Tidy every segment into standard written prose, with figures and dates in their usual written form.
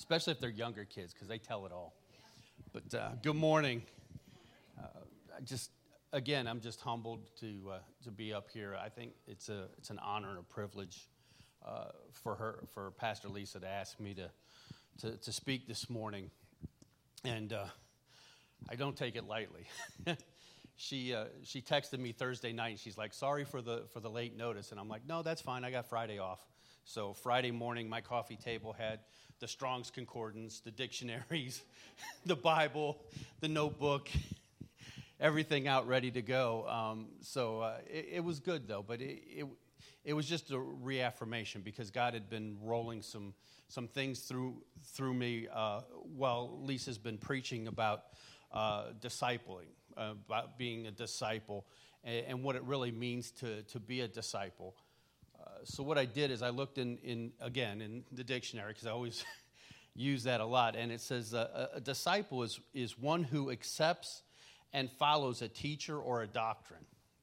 especially if they're younger kids, because they tell it all. But good morning. I'm just humbled to be up here. I think it's an honor and a privilege for Pastor Lisa to ask me to speak this morning, and I don't take it lightly. She texted me Thursday night, and she's like, "Sorry for the late notice," and I'm like, "No, that's fine. I got Friday off." So Friday morning, my coffee table had the Strong's Concordance, the dictionaries, the Bible, the notebook, everything out ready to go. It was good though, but it was just a reaffirmation because God had been rolling some things through me while Lisa's been preaching about discipling, about being a disciple, and what it really means to be a disciple. So what I did is I looked in the dictionary, because I always use that a lot, and it says a disciple is one who accepts and follows a teacher or a doctrine.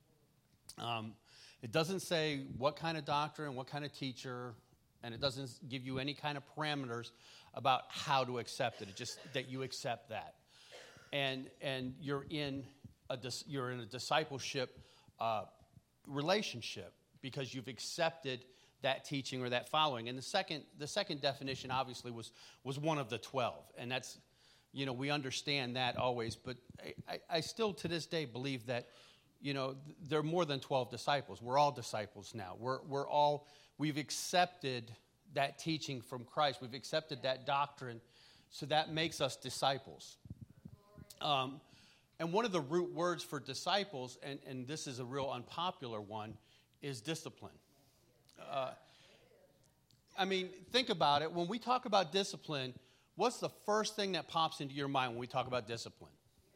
It doesn't say what kind of doctrine, what kind of teacher, and it doesn't give you any kind of parameters about how to accept it. It's just that you accept that, and you're in a discipleship relationship because you've accepted that teaching or that following. And the second definition obviously was one of the 12, and that's, we understand that always, but I still to this day believe that, there are more than 12 disciples. We're all disciples now. We've accepted that teaching from Christ. We've accepted that doctrine, so that makes us disciples. And one of the root words for disciples, and this is a real unpopular one, is discipline. Think about it. When we talk about discipline, what's the first thing that pops into your mind when we talk about discipline?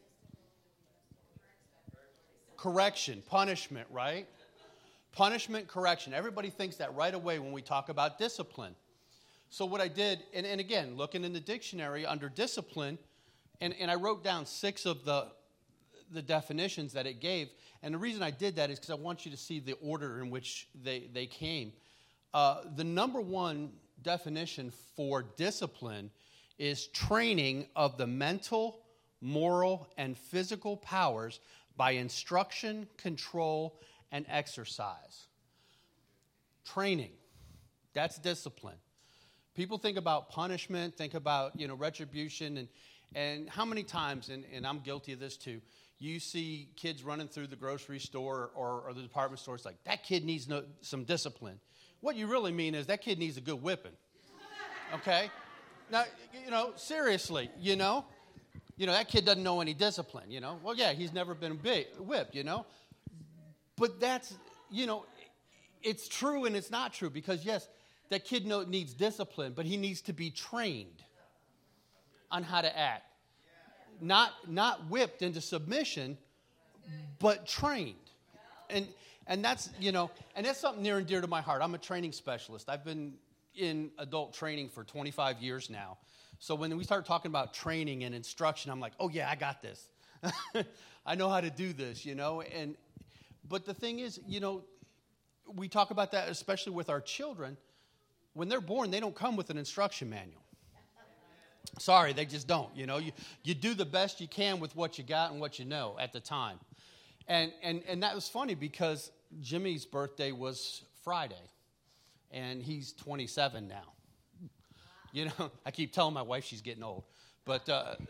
Correction, punishment, right? Punishment, correction. Everybody thinks that right away when we talk about discipline. So what I did, and again, looking in the dictionary under discipline, and I wrote down 6 of the definitions that it gave. And the reason I did that is because I want you to see the order in which they came. The number one definition for discipline is training of the mental, moral, and physical powers by instruction, control, and exercise. Training. That's discipline. People think about punishment, think about, retribution, and how many times, and I'm guilty of this too, you see kids running through the grocery store or the department store. It's like, that kid needs some discipline. What you really mean is that kid needs a good whipping. Okay? Now, seriously, that kid doesn't know any discipline, Well, yeah, he's never been whipped, But that's, it's true and it's not true because, yes, that kid needs discipline, but he needs to be trained on how to act. Not whipped into submission, but trained. And that's, and that's something near and dear to my heart. I'm a training specialist. I've been in adult training for 25 years now. So when we start talking about training and instruction, I'm like, oh yeah, I got this. I know how to do this, but the thing is, we talk about that especially with our children. When they're born, they don't come with an instruction manual. Sorry, they just don't. You do the best you can with what you got and what you know at the time. And that was funny because Jimmy's birthday was Friday, and he's 27 now. I keep telling my wife she's getting old, but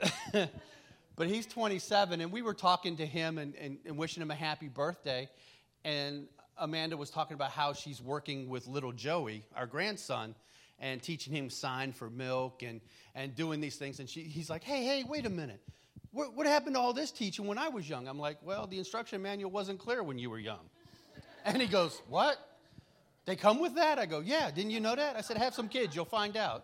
he's 27, and we were talking to him and wishing him a happy birthday, and Amanda was talking about how she's working with little Joey, our grandson, and teaching him sign for milk and doing these things. And he's like, hey, wait a minute. What happened to all this teaching when I was young? I'm like, well, the instruction manual wasn't clear when you were young. And he goes, what? They come with that? I go, yeah, didn't you know that? I said, have some kids, you'll find out.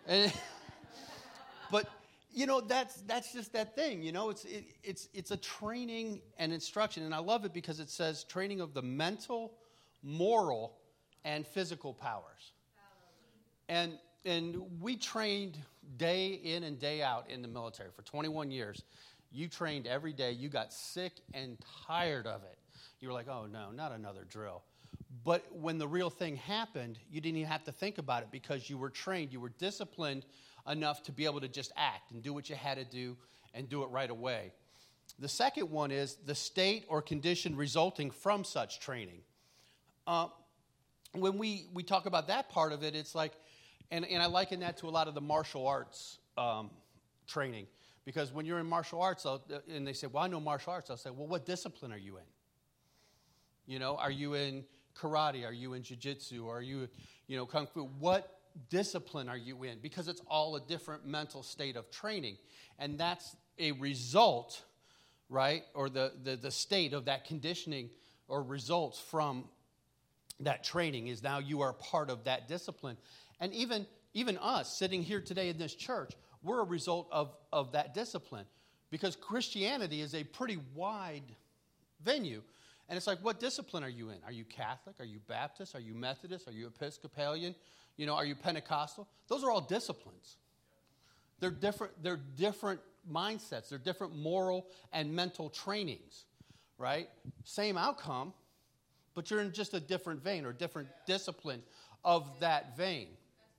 But, that's just that thing. It's a training and instruction. And I love it because it says training of the mental, moral, and physical powers. And we trained day in and day out in the military for 21 years. You trained every day. You got sick and tired of it. You were like, oh, no, not another drill. But when the real thing happened, you didn't even have to think about it because you were trained, you were disciplined enough to be able to just act and do what you had to do and do it right away. The second one is the state or condition resulting from such training. When we talk about that part of it, it's like, and I liken that to a lot of the martial arts training. Because when you're in martial arts, and they say, well, I know martial arts, I'll say, well, what discipline are you in? You know, are you in karate? Are you in jiu-jitsu? Are you, kung fu? What discipline are you in? Because it's all a different mental state of training. And that's a result, right, or the state of that conditioning or results from that training is now you are part of that discipline. And even us sitting here today in this church, we're a result of that discipline, because Christianity is a pretty wide venue. And it's like, what discipline are you in? Are you Catholic? Are you Baptist? Are you Methodist? Are you Episcopalian? Are you Pentecostal? Those are all disciplines. They're different mindsets. They're different moral and mental trainings, right? Same outcome, but you're in just a different vein or different discipline of that vein.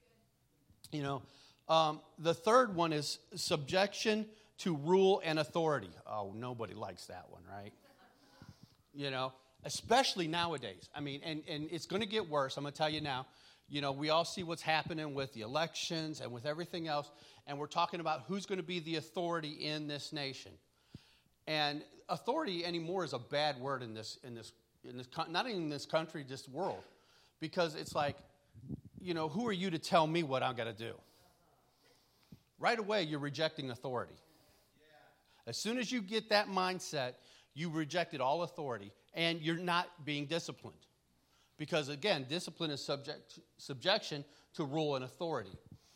The third one is subjection to rule and authority. Oh, nobody likes that one, right? Especially nowadays. I mean, and it's going to get worse. I'm going to tell you now. We all see what's happening with the elections and with everything else, and we're talking about who's going to be the authority in this nation. And authority anymore is a bad word in this not even in this country, just world, because it's like, who are you to tell me what I'm going to do? Right away, you're rejecting authority. As soon as you get that mindset, you rejected all authority, and you're not being disciplined. Because, again, discipline is subjection to rule and authority.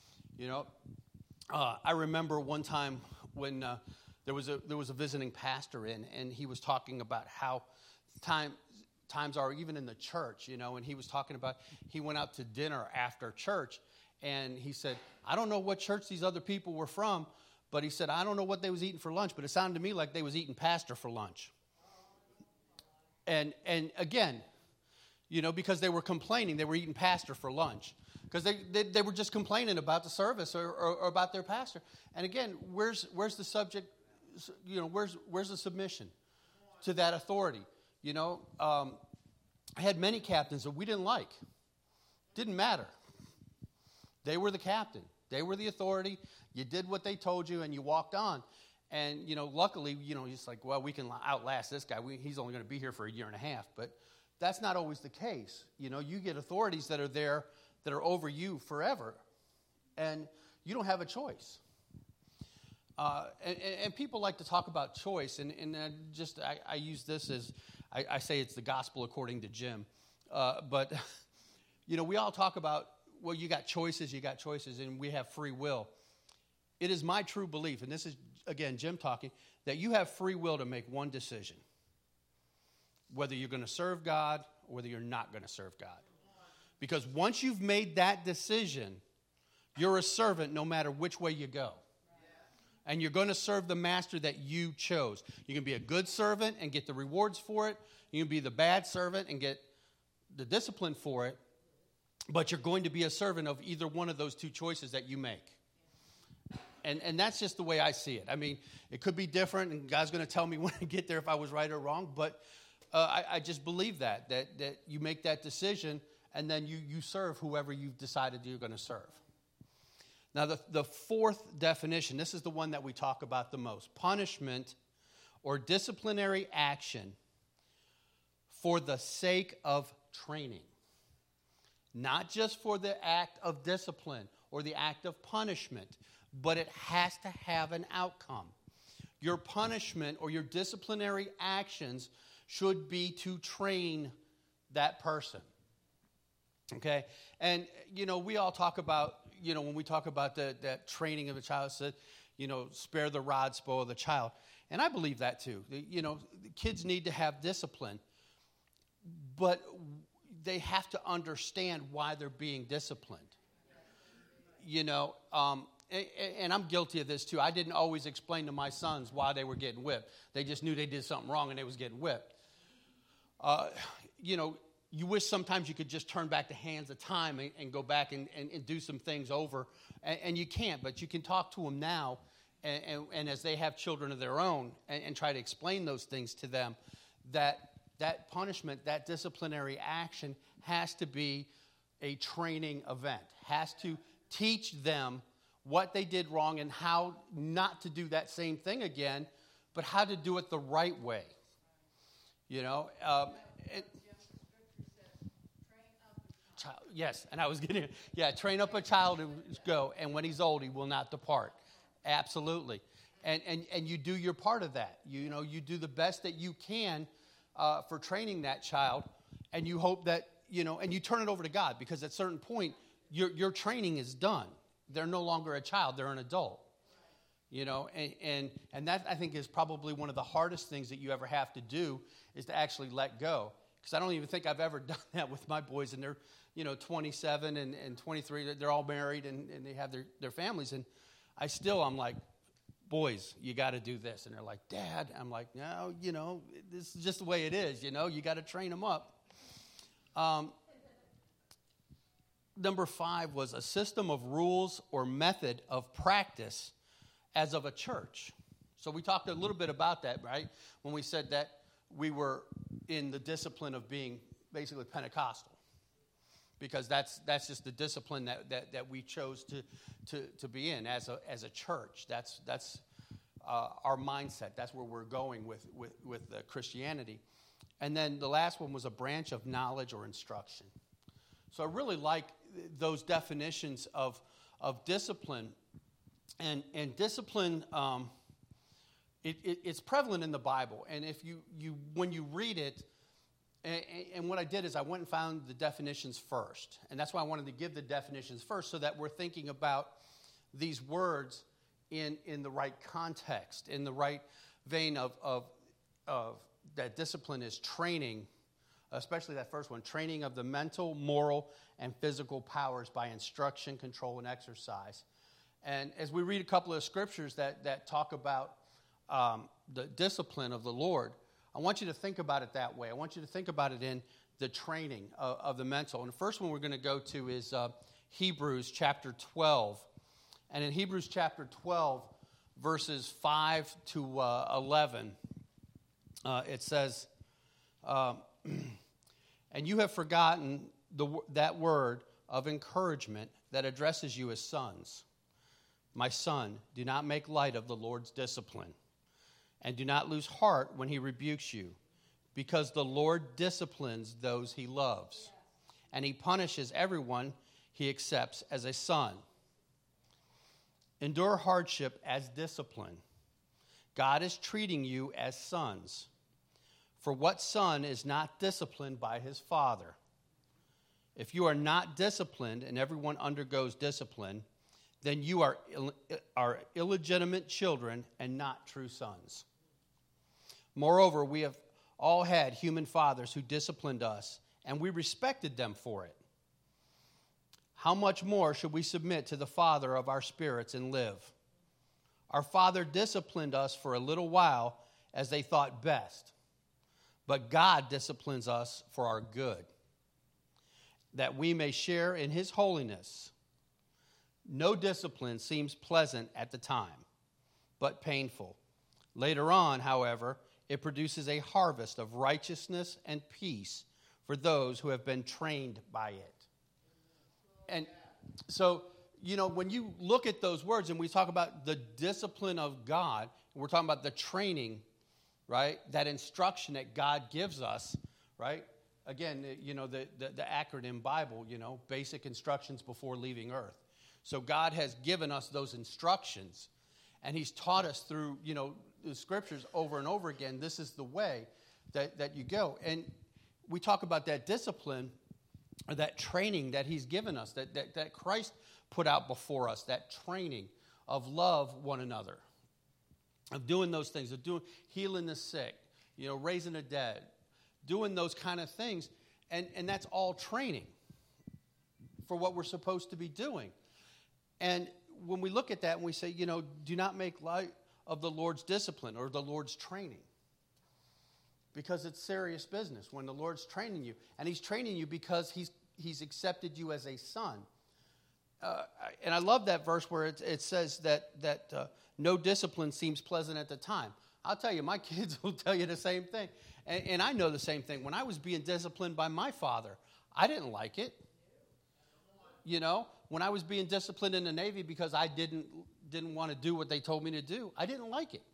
I remember one time when there was a visiting pastor in, and he was talking about how times are even in the church, and he was talking about he went out to dinner after church, and he said, I don't know what church these other people were from, but he said, I don't know what they was eating for lunch, but it sounded to me like they was eating pastor for lunch. And again, because they were complaining, they were eating pastor for lunch. Because they were just complaining about the service or about their pastor. And again, where's the subject, where's the submission to that authority? I had many captains that we didn't like. Didn't matter. They were the captain. They were the authority. You did what they told you, and you walked on. And, luckily, it's like, well, we can outlast this guy. He's only going to be here for a year and a half. But that's not always the case. You get authorities that are there that are over you forever, and you don't have a choice. And people like to talk about choice, and I use this as, I say it's the gospel according to Jim. But, we all talk about, well, you got choices, and we have free will. It is my true belief, and this is, again, Jim talking, that you have free will to make one decision, whether you're going to serve God or whether you're not going to serve God. Because once you've made that decision, you're a servant no matter which way you go. And you're going to serve the master that you chose. You can be a good servant and get the rewards for it. You can be the bad servant and get the discipline for it. But you're going to be a servant of either one of those two choices that you make. And that's just the way I see it. I mean, it could be different, and God's going to tell me when I get there if I was right or wrong. But I just believe that you make that decision, and then you serve whoever you've decided you're going to serve. Now, the fourth definition, this is the one that we talk about the most. Punishment or disciplinary action for the sake of training. Not just for the act of discipline or the act of punishment, but it has to have an outcome. Your punishment or your disciplinary actions should be to train that person. Okay? And, we all talk about, when we talk about that training of a child, said, spare the rod, spoil the child. And I believe that too. The kids need to have discipline, but they have to understand why they're being disciplined. And I'm guilty of this too. I didn't always explain to my sons why they were getting whipped. They just knew they did something wrong and they was getting whipped. you wish sometimes you could just turn back the hands of time and go back and do some things over. And you can't, but you can talk to them now and as they have children of their own and try to explain those things to them, that punishment, that disciplinary action has to be a training event, has to teach them what they did wrong and how not to do that same thing again, but how to do it the right way. You know, yes, and I was getting, train up a child to go, and when he's old, he will not depart. Absolutely. And you do your part of that. You know, you do the best that you can for training that child, and you hope that, you know, and you turn it over to God, because at a certain point, your training is done. They're no longer a child, they're an adult. You know, and that, I think, is probably one of the hardest things that you ever have to do, is to actually let go. Because I don't even think I've ever done that with my boys, and they're, you know, 27 and 23. They're all married, and they have their families. And I'm like, boys, you got to do this. And they're like, Dad. I'm like, no, you know, this is just the way it is. You know, you got to train them up. Number 5 was a system of rules or method of practice as of a church. So we talked a little bit about that, right? When we said that we were in the discipline of being basically Pentecostal, because that's just the discipline that we chose to be in as a church. That's our mindset. That's where we're going with Christianity. And then the last one was a branch of knowledge or instruction. So I really like those definitions of discipline. And discipline, it's prevalent in the Bible. And if when you read it, and what I did is I went and found the definitions first. And that's why I wanted to give the definitions first, so that we're thinking about these words in the right context, in the right vein of that discipline is training, especially that first one, training of the mental, moral, and physical powers by instruction, control, and exercise. And as we read a couple of scriptures that talk about the discipline of the Lord, I want you to think about it that way. I want you to think about it in the training of the mental. And the first one we're going to go to is Hebrews chapter 12. And in Hebrews chapter 12, verses 5 to 11, it says, and you have forgotten that word of encouragement that addresses you as sons. My son, do not make light of the Lord's discipline, and do not lose heart when he rebukes you, because the Lord disciplines those he loves, and he punishes everyone he accepts as a son. Endure hardship as discipline. God is treating you as sons. For what son is not disciplined by his father? If you are not disciplined, and everyone undergoes discipline, then you are illegitimate children and not true sons. Moreover, we have all had human fathers who disciplined us, and we respected them for it. How much more should we submit to the Father of our spirits and live? Our Father disciplined us for a little while as they thought best, but God disciplines us for our good, that we may share in his holiness. No discipline seems pleasant at the time, but painful. Later on, however, it produces a harvest of righteousness and peace for those who have been trained by it. And so, you know, when you look at those words and we talk about the discipline of God, we're talking about the training, right? That instruction that God gives us, right? Again, you know, the acronym Bible, you know, basic instructions before leaving earth. So God has given us those instructions, and he's taught us through, you know, the scriptures over and over again. This is the way that you go. And we talk about that discipline, or that training that he's given us, that Christ put out before us, that training of love one another, of doing those things, of healing the sick, you know, raising the dead, doing those kind of things. And that's all training for what we're supposed to be doing. And when we look at that and we say, you know, do not make light of the Lord's discipline or the Lord's training. Because it's serious business when the Lord's training you. And he's training you because he's accepted you as a son. And I love that verse where it says that no discipline seems pleasant at the time. I'll tell you, my kids will tell you the same thing. And I know the same thing. When I was being disciplined by my father, I didn't like it. You know, when I was being disciplined in the Navy because I didn't want to do what they told me to do, I didn't like it.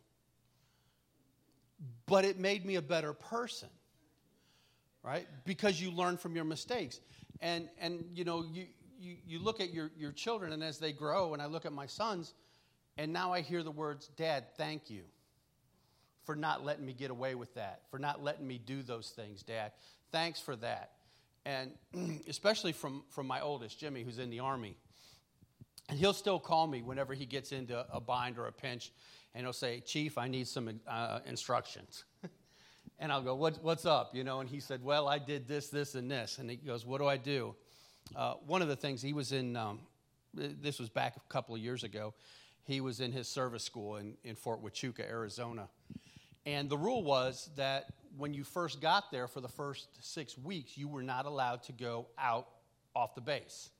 But it made me a better person, right? Because you learn from your mistakes. And you know, you look at your children, and as they grow, and I look at my sons, and now I hear the words, Dad, thank you for not letting me get away with that, for not letting me do those things, Dad. Thanks for that. And especially from my oldest, Jimmy, who's in the Army. And he'll still call me whenever he gets into a bind or a pinch, and he'll say, Chief, I need some instructions. And I'll go, what's up? You know, and he said, well, I did this, this, and this. And he goes, what do I do? One of the things, he was in, this was back a couple of years ago, he was in his service school in Fort Huachuca, Arizona. And the rule was that when you first got there for the first 6 weeks, you were not allowed to go out off the base.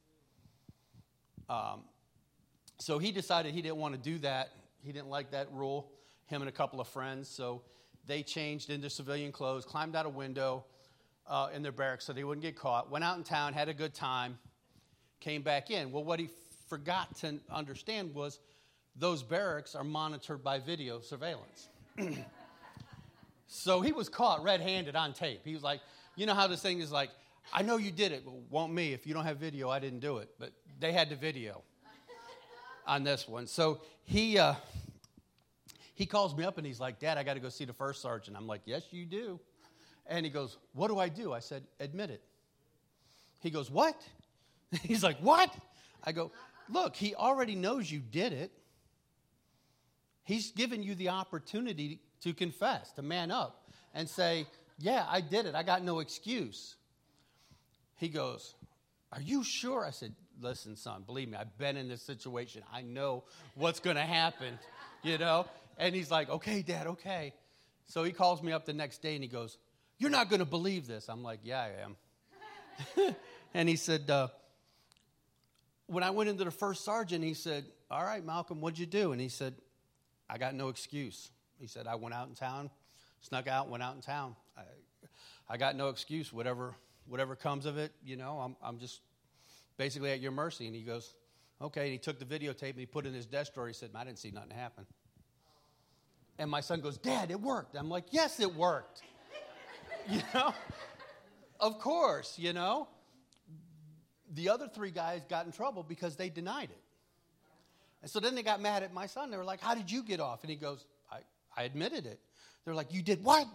So he decided he didn't want to do that. He didn't like that rule, him and a couple of friends. So they changed into civilian clothes, climbed out a window in their barracks so they wouldn't get caught, went out in town, had a good time, came back in. Well, what he forgot to understand was those barracks are monitored by video surveillance. So he was caught red-handed on tape. He was like, you know how this thing is like, I know you did it, but won't me. If you don't have video, I didn't do it. But they had the video on this one. So he calls me up and he's like, Dad, I got to go see the first sergeant. I'm like, yes, you do. And he goes, what do I do? I said, admit it. He goes, what? He's like, what? I go, look, he already knows you did it. He's given you the opportunity to confess, to man up and say, yeah, I did it. I got no excuse. He goes, are you sure? I said, listen, son, believe me, I've been in this situation. I know what's going to happen, you know? And he's like, okay, Dad, okay. So he calls me up the next day and he goes, you're not going to believe this. I'm like, yeah, I am. And he said, when I went into the first sergeant, he said, all right, Malcolm, what'd you do? And he said, I got no excuse. He said, I went out in town, snuck out, went out in town. I got no excuse. Whatever comes of it, you know, I'm just basically at your mercy. And he goes, okay. And he took the videotape and he put it in his desk drawer. He said, I didn't see nothing happen. And my son goes, Dad, it worked. I'm like, yes, it worked. You know, of course, you know. The other 3 guys got in trouble because they denied it. And so then they got mad at my son. They were like, how did you get off? And he goes, I admitted it. They're like, you did what?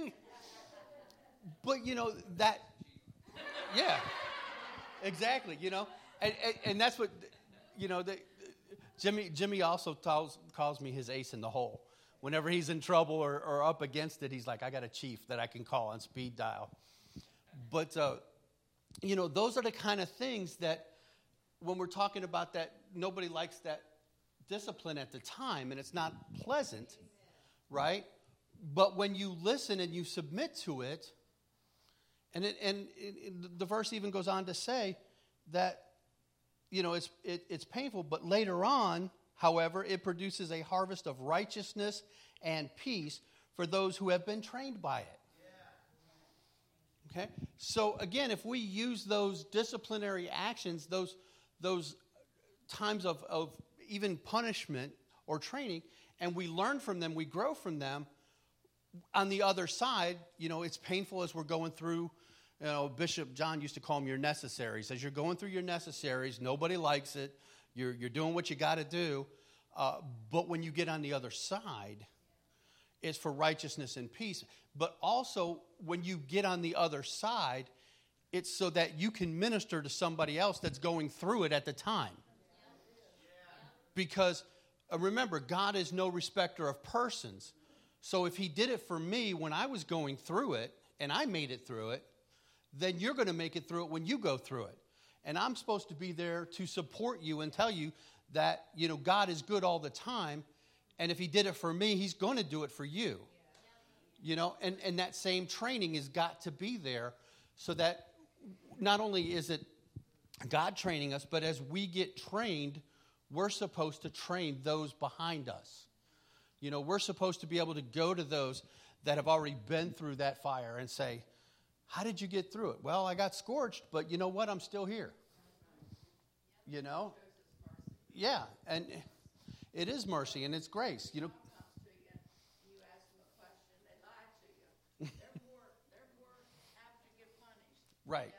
But, you know, that, yeah, exactly, you know. And that's what, you know, Jimmy also calls me his ace in the hole. Whenever he's in trouble or up against it, he's like, I got a chief that I can call on speed dial. But, you know, those are the kind of things that when we're talking about that, nobody likes that discipline at the time, and it's not pleasant, right? But when you listen and you submit to it, and the verse even goes on to say that, you know, it's painful, but later on, however, it produces a harvest of righteousness and peace for those who have been trained by it. Okay? So again, if we use those disciplinary actions, those times of even punishment or training, and we learn from them, we grow from them, on the other side, you know, it's painful as we're going through, you know, Bishop John used to call them your necessaries. As you're going through your necessaries, nobody likes it. You're doing what you got to do. But when you get on the other side, it's for righteousness and peace. But also, when you get on the other side, it's so that you can minister to somebody else that's going through it at the time. Because remember, God is no respecter of persons. So if he did it for me when I was going through it, and I made it through it, then you're going to make it through it when you go through it. And I'm supposed to be there to support you and tell you that, you know, God is good all the time. And if he did it for me, he's going to do it for you. You know, and that same training has got to be there so that not only is it God training us, but as we get trained, we're supposed to train those behind us. You know, we're supposed to be able to go to those that have already been through that fire and say, how did you get through it? Well, I got scorched, but you know what? I'm still here. You know? Yeah, and it is mercy and it's grace. You know, right.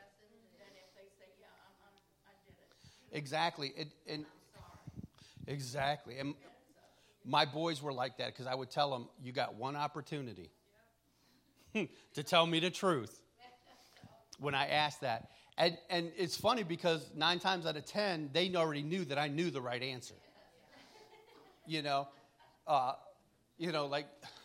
Exactly. Exactly. And my boys were like that because I would tell them, you got one opportunity to tell me the truth when I asked that. And it's funny because 9 times out of 10, they already knew that I knew the right answer. You know, like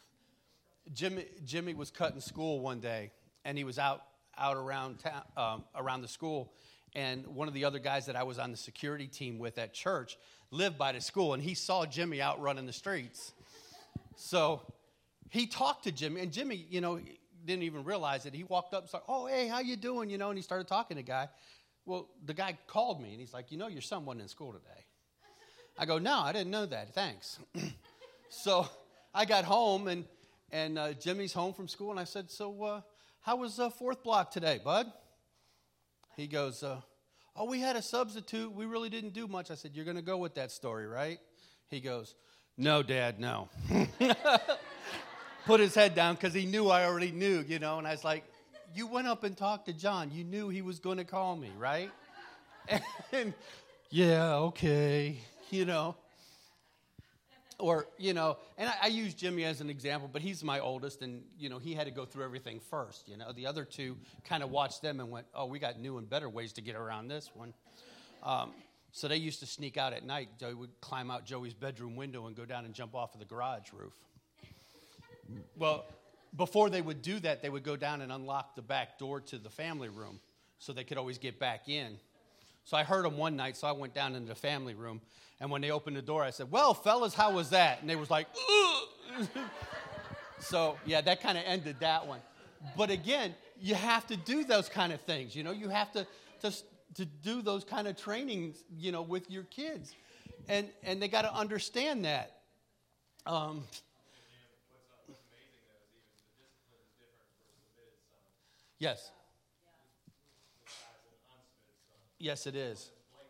Jimmy was cutting school one day, and he was out around town, around the school, and one of the other guys that I was on the security team with at church lived by the school, and he saw Jimmy out running the streets. So he talked to Jimmy, and Jimmy, you know, didn't even realize it. He walked up and started, oh, hey, how you doing? You know, and he started talking to the guy. Well, the guy called me, and he's like, you know, your son wasn't in school today. I go, no, I didn't know that. Thanks. So I got home, and Jimmy's home from school, and I said, so how was 4th block today, bud? He goes, oh, we had a substitute. We really didn't do much. I said, you're going to go with that story, right? He goes, no, Dad, no. Put his head down because he knew I already knew, you know. And I was like, you went up and talked to John. You knew he was going to call me, right? And yeah, okay, you know. Or, you know, and I use Jimmy as an example, but he's my oldest, and, you know, he had to go through everything first, you know. The other two kind of watched them and went, oh, we got new and better ways to get around this one. So they used to sneak out at night. Joey would climb out Joey's bedroom window and go down and jump off of the garage roof. Well, before they would do that, they would go down and unlock the back door to the family room so they could always get back in. So I heard them one night, so I went down into the family room. And when they opened the door, I said, well, fellas, how was that? And they was like, ugh. So, yeah, that kind of ended that one. But again, you have to do those kind of things. You know, you have to do those kind of trainings, you know, with your kids. And they got to understand that. Yes. Yes, it is.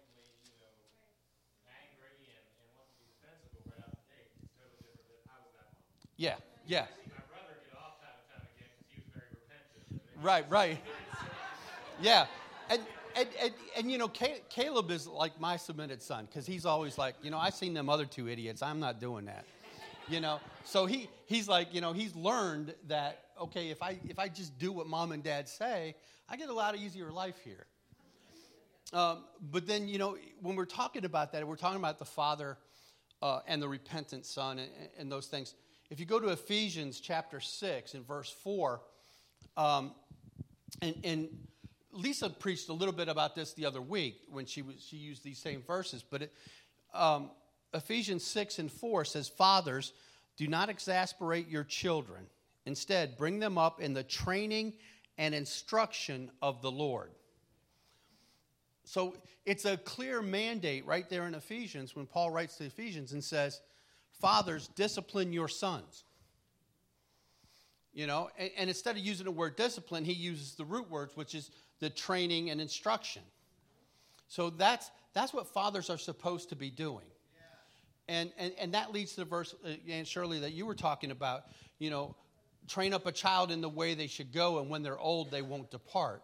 Yeah, yeah. Right. Yeah. And you know, Caleb is like my submitted son because he's always like, you know, I seen them other 2 idiots. I'm not doing that. You know, so he's like, you know, he's learned that, okay, if I just do what mom and dad say, I get a lot easier life here. But then, you know, when we're talking about that, we're talking about the father and the repentant son and those things. If you go to Ephesians chapter 6 and verse 4, and Lisa preached a little bit about this the other week when she used these same verses, but Ephesians 6 and 4 says, fathers, do not exasperate your children. Instead, bring them up in the training and instruction of the Lord. So it's a clear mandate right there in Ephesians when Paul writes to Ephesians and says, fathers, discipline your sons. You know, and instead of using the word discipline, he uses the root words, which is the training and instruction. So that's what fathers are supposed to be doing. Yeah. And that leads to the verse, Aunt Shirley, that you were talking about, you know, train up a child in the way they should go, and when they're old, they won't depart.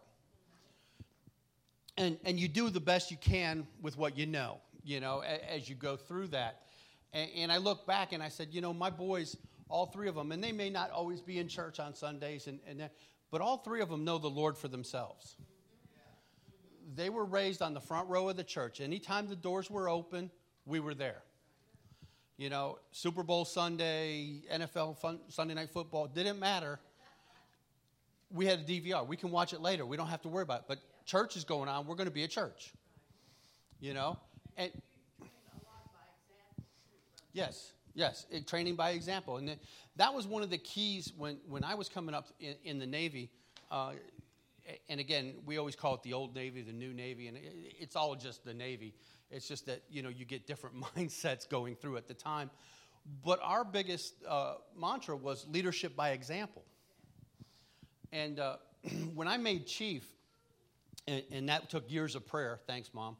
And you do the best you can with what you know, as you go through that. And I look back and I said, you know, my boys, all 3 of them, and they may not always be in church on Sundays, but all 3 of them know the Lord for themselves. They were raised on the front row of the church. Anytime the doors were open, we were there. You know, Super Bowl Sunday, NFL Sunday Night Football, didn't matter. We had a DVR. We can watch it later. We don't have to worry about it. But church is going on. We're going to be at church. You know? And yes. Yes, training by example. And that was one of the keys when I was coming up in the Navy. And again, we always call it the old Navy, the new Navy, and it's all just the Navy. It's just that, you get different mindsets going through at the time. But our biggest mantra was leadership by example. And when I made chief, and that took years of prayer. Thanks, Mom.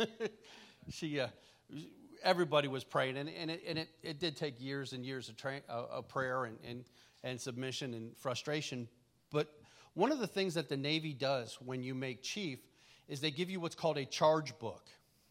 Everybody was praying, and it did take years and years of prayer and submission and frustration. But one of the things that the Navy does when you make chief is they give you what's called a charge book.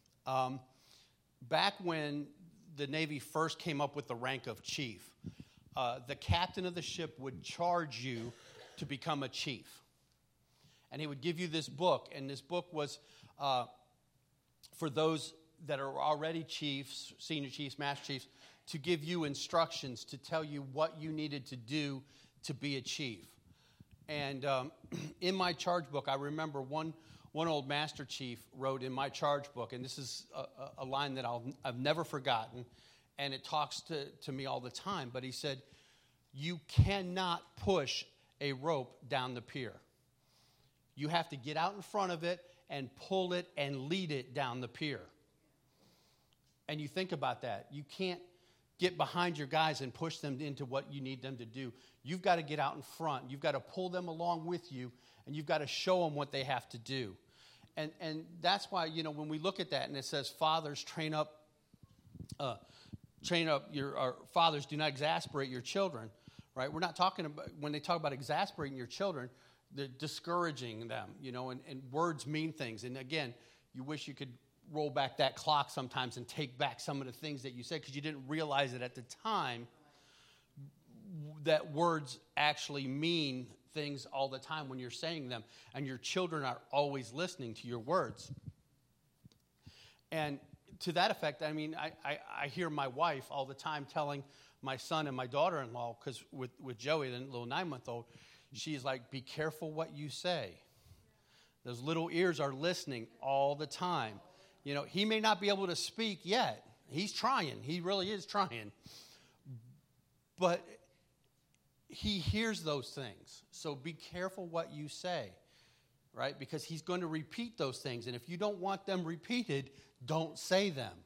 Back when the Navy first came up with the rank of chief, the captain of the ship would charge you to become a chief. And he would give you this book, and this book was for those that are already chiefs, senior chiefs, master chiefs, to give you instructions, to tell you what you needed to do to be a chief. And in my charge book, I remember one old master chief wrote in my charge book, and this is a line that I've never forgotten, and it talks to me all the time, but he said, "You cannot push a rope down the pier. You have to get out in front of it and pull it and lead it down the pier." And you think about that. You can't get behind your guys and push them into what you need them to do. You've got to get out in front. You've got to pull them along with you, and you've got to show them what they have to do. And that's why, when we look at that and it says, fathers, train up your fathers, do not exasperate your children, right? We're not talking about, when they talk about exasperating your children, they're discouraging them, and words mean things. And again, you wish you could roll back that clock sometimes and take back some of the things that you said because you didn't realize it at the time that words actually mean things all the time when you're saying them, and your children are always listening to your words. And to that effect, I hear my wife all the time telling my son and my daughter-in-law, because with Joey, the little 9-month-old, she's like, "Be careful what you say." Those little ears are listening all the time. He may not be able to speak yet. He's trying. He really is trying. But he hears those things. So be careful what you say, right? Because he's going to repeat those things. And if you don't want them repeated, don't say them,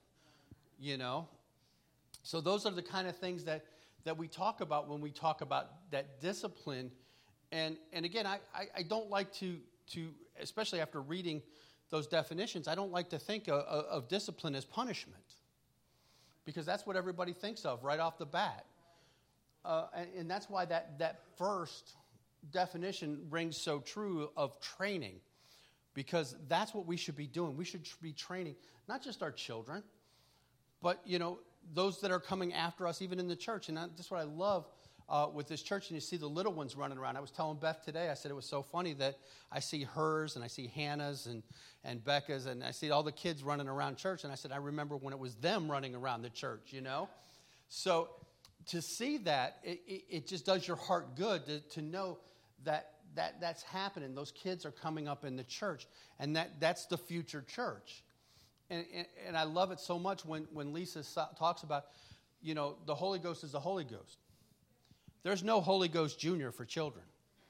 So those are the kind of things that we talk about when we talk about that discipline. And again, I don't like to, especially after reading those definitions, I don't like to think of discipline as punishment, because that's what everybody thinks of right off the bat. And that's why that first definition rings so true of training, because that's what we should be doing. We should be training not just our children, but, those that are coming after us, even in the church. And that's what I love with this church, and you see the little ones running around. I was telling Beth today, I said it was so funny that I see hers, and I see Hannah's and Becca's, and I see all the kids running around church, and I said, I remember when it was them running around the church, So to see that, it just does your heart good to know that's happening. Those kids are coming up in the church, and that's the future church. And I love it so much when Lisa talks about, the Holy Ghost is the Holy Ghost. There's no Holy Ghost Junior for children.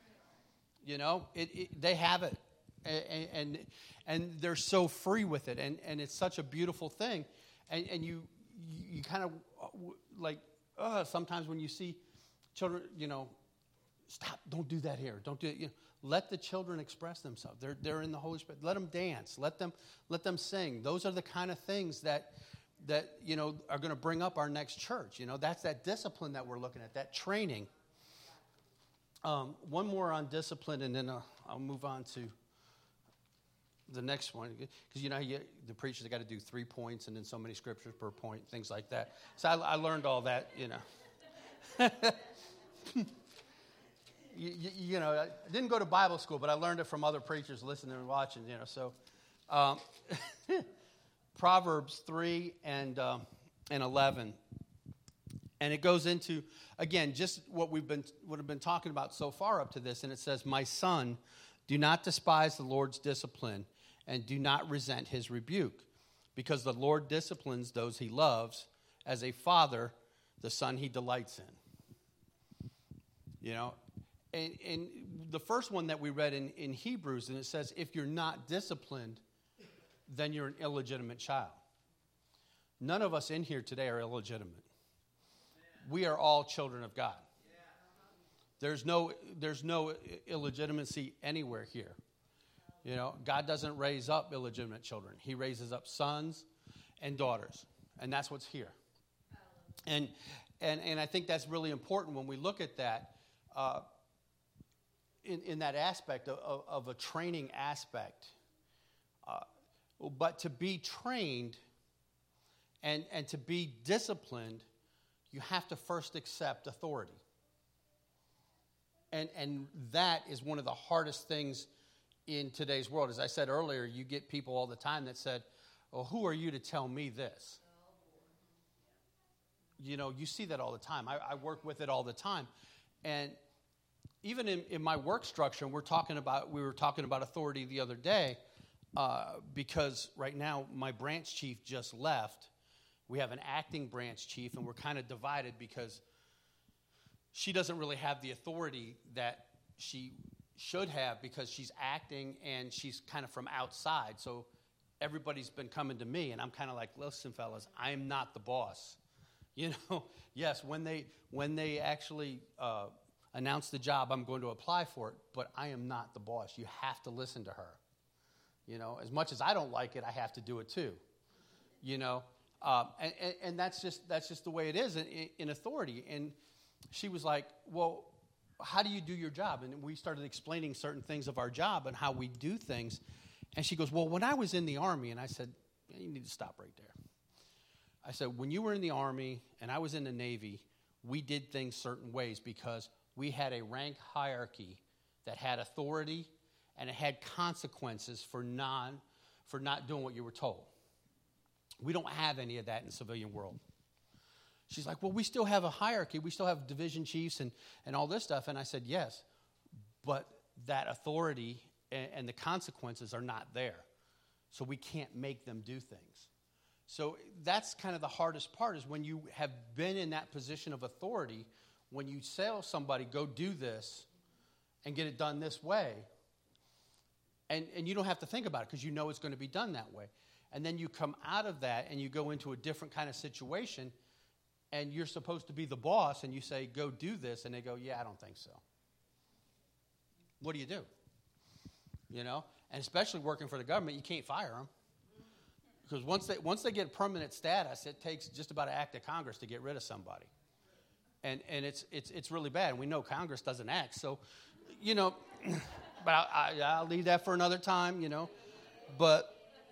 They have it, and they're so free with it, and it's such a beautiful thing. And you kind of like sometimes when you see children, stop, don't do that here, don't do it. Let the children express themselves. They're in the Holy Spirit. Let them dance. Let them sing. Those are the kind of things that are going to bring up our next church. That's that discipline that we're looking at, that training. One more on discipline, and then I'll move on to the next one. Because the preachers have got to do 3 points and then so many scriptures per point, things like that. So I learned all that, I didn't go to Bible school, but I learned it from other preachers listening and watching, So Proverbs 3 and 11. And it goes into, again, just what we've been talking about so far up to this. And it says, "My son, do not despise the Lord's discipline, and do not resent his rebuke, because the Lord disciplines those he loves, as a father the son he delights in. You know, and the first one that we read in Hebrews, and it says, if you're not disciplined, then you're an illegitimate child. None of us in here today are illegitimate. We are all children of God. There's no illegitimacy anywhere here. You know, God doesn't raise up illegitimate children. He raises up sons and daughters, and that's what's here. And I think that's really important when we look at that in that aspect of a training aspect. But to be trained and to be disciplined, you have to first accept authority. And that is one of the hardest things in today's world. As I said earlier, you get people all the time that said, "Oh, who are you to tell me this?" You know, you see that all the time. I work with it all the time. And even in my work structure, we were talking about authority the other day, because right now my branch chief just left. We have an acting branch chief, and we're kind of divided because she doesn't really have the authority that she should have because she's acting and she's kind of from outside. So everybody's been coming to me, and I'm kind of like, listen, fellas, I'm not the boss. You know, yes, when they actually announce the job, I'm going to apply for it, but I am not the boss. You have to listen to her. You know, as much as I don't like it, I have to do it too. You know, and that's just the way it is in authority. And she was like, well, how do you do your job? And we started explaining certain things of our job and how we do things. And she goes, well, when I was in the Army, and I said, you need to stop right there. I said, when you were in the Army and I was in the Navy, we did things certain ways because we had a rank hierarchy that had authority and it had consequences for not doing what you were told. We don't have any of that in the civilian world. She's like, well, we still have a hierarchy. We still have division chiefs and all this stuff. And I said, yes, but that authority and the consequences are not there. So we can't make them do things. So that's kind of the hardest part is when you have been in that position of authority, when you tell somebody, go do this and get it done this way, and you don't have to think about it because you know it's going to be done that way. And then you come out of that and you go into a different kind of situation and you're supposed to be the boss and you say, go do this, and they go, yeah, I don't think so. What do you do? You know? And especially working for the government, you can't fire them. Because once they get permanent status, it takes just about an act of Congress to get rid of somebody. And it's really bad. And we know Congress doesn't act. So, you know, but I'll leave that for another time, you know. But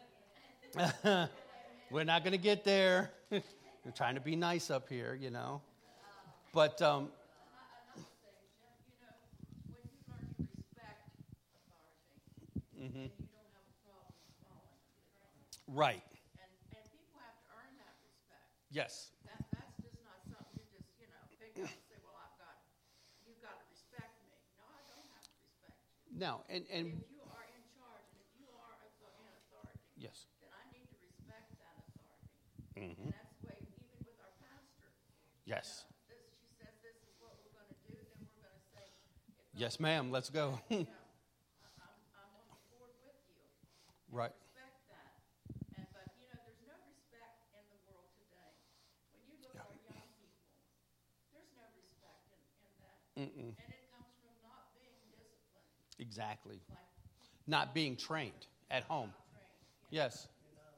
we're not going to get there. We're trying to be nice up here, you know. But another thing, you know, when you learn to respect authority, mm-hmm. then you don't have a problem following it. Right. And people have to earn that respect. Yes. That's just not something you just, you know, pick up and say, well, you've got to respect me. No, I don't have to respect you. No, and if you are in charge and if you are in authority, yes, then I need to respect that authority. mm-hmm. And that's the way, even with our pastor. Yes. She says this is what we're going to do, then we're going to say, yes, ma'am, let's go. I'm on the board with you. Right. Respect that. But, you know, there's no respect in the world today. When you look at our young people, there's no respect in that. Mm-mm. And it comes from not being disciplined. Exactly. Like, Not being trained at home. trained. Yes.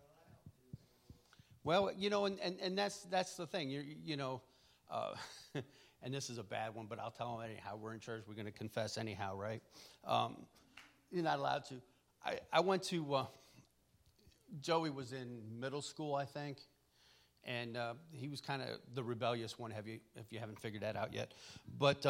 Well, you know, and that's the thing. You know, and this is a bad one, but I'll tell them anyhow. We're in church. We're going to confess anyhow, right? You're not allowed to. I went to, Joey was in middle school, I think, and he was kind of the rebellious one, if you haven't figured that out yet. But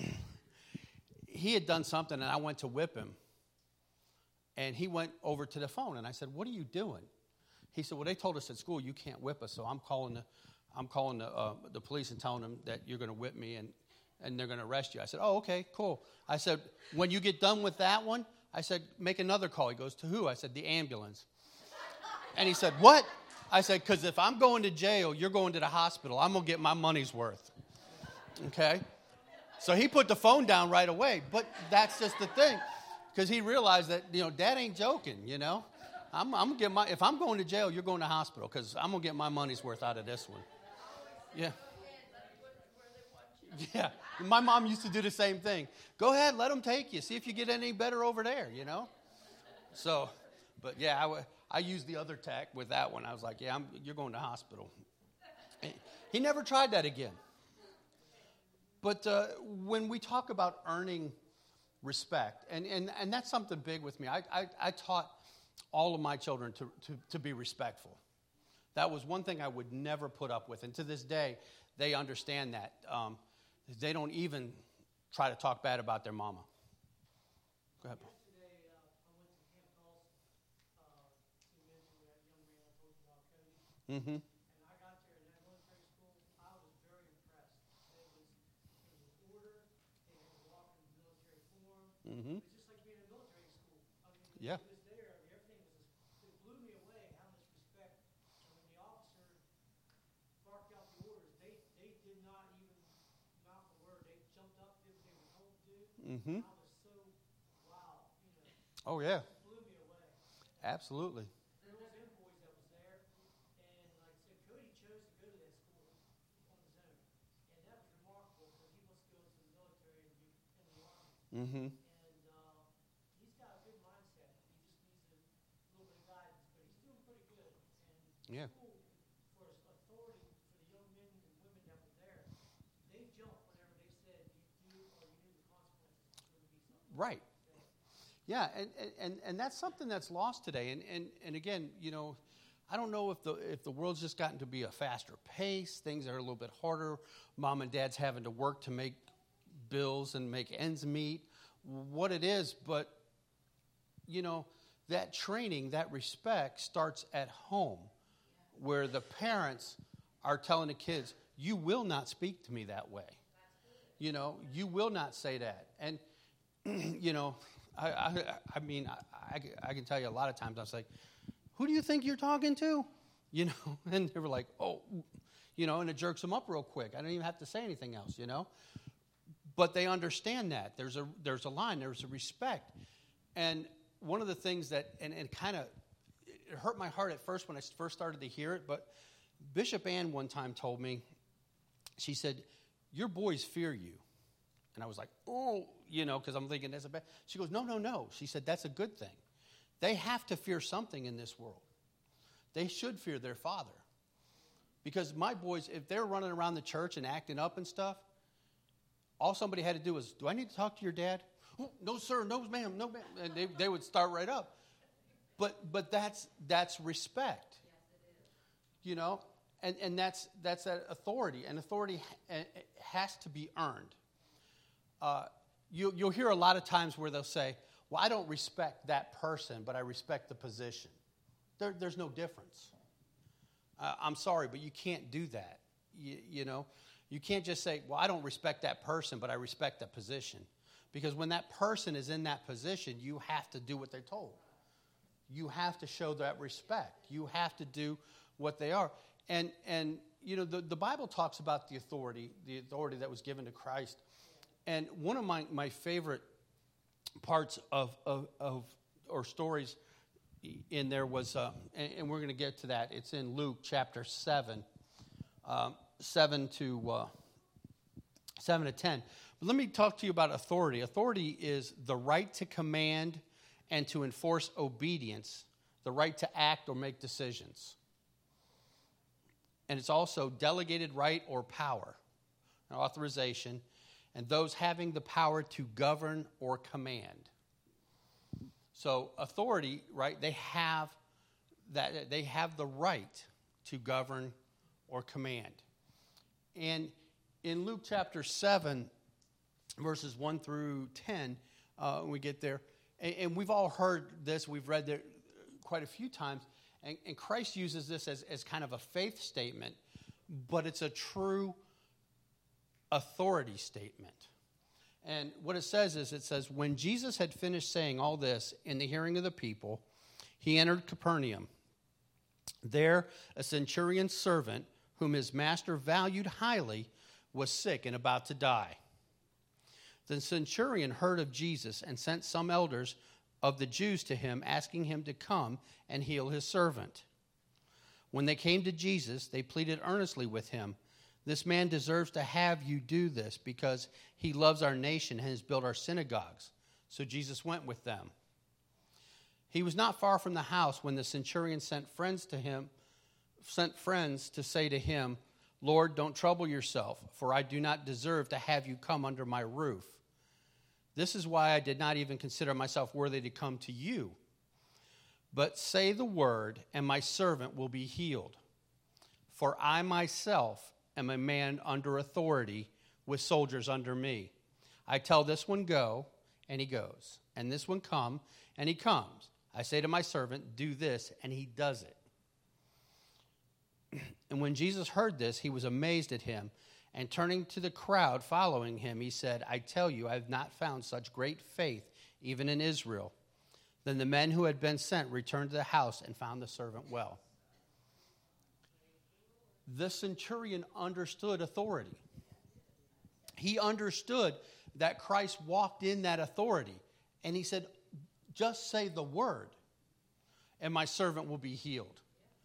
he had done something, and I went to whip him. And he went over to the phone, and I said, what are you doing? He said, well, they told us at school you can't whip us, so I'm calling the police and telling them that you're going to whip me and they're going to arrest you. I said, oh, okay, cool. I said, when you get done with that one, I said, make another call. He goes, to who? I said, the ambulance. And he said, what? I said, because if I'm going to jail, you're going to the hospital. I'm going to get my money's worth. Okay? So he put the phone down right away. But that's just the thing. Because he realized that, Dad ain't joking, I'm going to get if I'm going to jail, you're going to hospital. Because I'm going to get my money's worth out of this one. Yeah. Yeah. My mom used to do the same thing. Go ahead, let them take you. See if you get any better over there, So, but yeah, I used the other tack with that one. I was like, yeah, you're going to hospital. He never tried that again. But when we talk about earning respect, and that's something big with me. I taught all of my children to be respectful. That was one thing I would never put up with. And to this day, they understand that. They don't even try to talk bad about their mama. Go ahead, Paul. Yesterday, I went to Camp Dawson to mentor that young man I told you about, Cody. Mm-hmm. And I got there in that military school. I was very impressed. It was order. They had to walk in military form. Mm-hmm. It's just like being in military school. I mean, Yeah. it was there. Everything was it blew me away how much respect. And when the officer barked out the orders, they did not even mouth a word. They jumped up, did what they were told to do. Mm-hmm. I was so wow, Oh, yeah. it blew me away. Absolutely. There was them boys that was there, and like I said, Cody chose to go to that school on his own, and that was remarkable because he wants to go into the military and be in the army. Mm-hmm. And he's got a good mindset. He just needs a little bit of guidance, but he's doing pretty good. And Yeah. school, for his authority, for the young men and women that were there, they jumped whenever they said you do or you knew the consequences. It's going to be something. Right. Yeah, and that's something that's lost today. And again, I don't know if the world's just gotten to be a faster pace. Things are a little bit harder. Mom and dad's having to work to make bills and make ends meet. What it is, but that training, that respect starts at home, where the parents are telling the kids, "You will not speak to me that way. You will not say that." And I mean, I can tell you a lot of times I was like, who do you think you're talking to? And they were like, oh, and it jerks them up real quick. I don't even have to say anything else, But they understand that. There's a line, there's a respect. And one of the things that, and kind of, it hurt my heart at first when I first started to hear it, but Bishop Ann one time told me, she said, your boys fear you. And I was like, oh, because I'm thinking that's a bad. She goes, no. She said, that's a good thing. They have to fear something in this world. They should fear their father. Because my boys, if they're running around the church and acting up and stuff, all somebody had to do was, do I need to talk to your dad? Oh, no, sir, no, ma'am, no, ma'am. And they would start right up. But that's respect. Yes, it is. And that's that authority. And authority has to be earned. You'll hear a lot of times where they'll say, well, I don't respect that person, but I respect the position. There's no difference. I'm sorry, but you can't do that. You can't just say, well, I don't respect that person, but I respect that position. Because when that person is in that position, you have to do what they're told. You have to show that respect. You have to do what they are. And the Bible talks about the authority that was given to Christ. And one of my favorite parts of or stories in there was, and we're going to get to that. It's in Luke chapter 7, 7 to 10. But let me talk to you about authority. Authority is the right to command and to enforce obedience, the right to act or make decisions. And it's also delegated right or power, an authorization, and those having the power to govern or command. So authority, right, they have the right to govern or command. And in Luke chapter 7, verses 1 through 10, we get there, and we've all heard this, we've read it quite a few times, and Christ uses this as kind of a faith statement, but it's a true authority statement. And what it says, when Jesus had finished saying all this in the hearing of the people, he entered Capernaum. There, a centurion's servant, whom his master valued highly, was sick and about to die. The centurion heard of Jesus and sent some elders of the Jews to him, asking him to come and heal his servant. When they came to Jesus, they pleaded earnestly with him, "This man deserves to have you do this because he loves our nation and has built our synagogues." So Jesus went with them. He was not far from the house when the centurion sent friends to say to him, "Lord, don't trouble yourself, for I do not deserve to have you come under my roof. This is why I did not even consider myself worthy to come to you. But say the word, and my servant will be healed. For I myself am a man under authority with soldiers under me. I tell this one, go, and he goes. And this one, come, and he comes. I say to my servant, do this, and he does it." And when Jesus heard this, he was amazed at him. And turning to the crowd following him, he said, "I tell you, I have not found such great faith, even in Israel." Then the men who had been sent returned to the house and found the servant well. The centurion understood authority. He understood that Christ walked in that authority. And he said, just say the word, and my servant will be healed.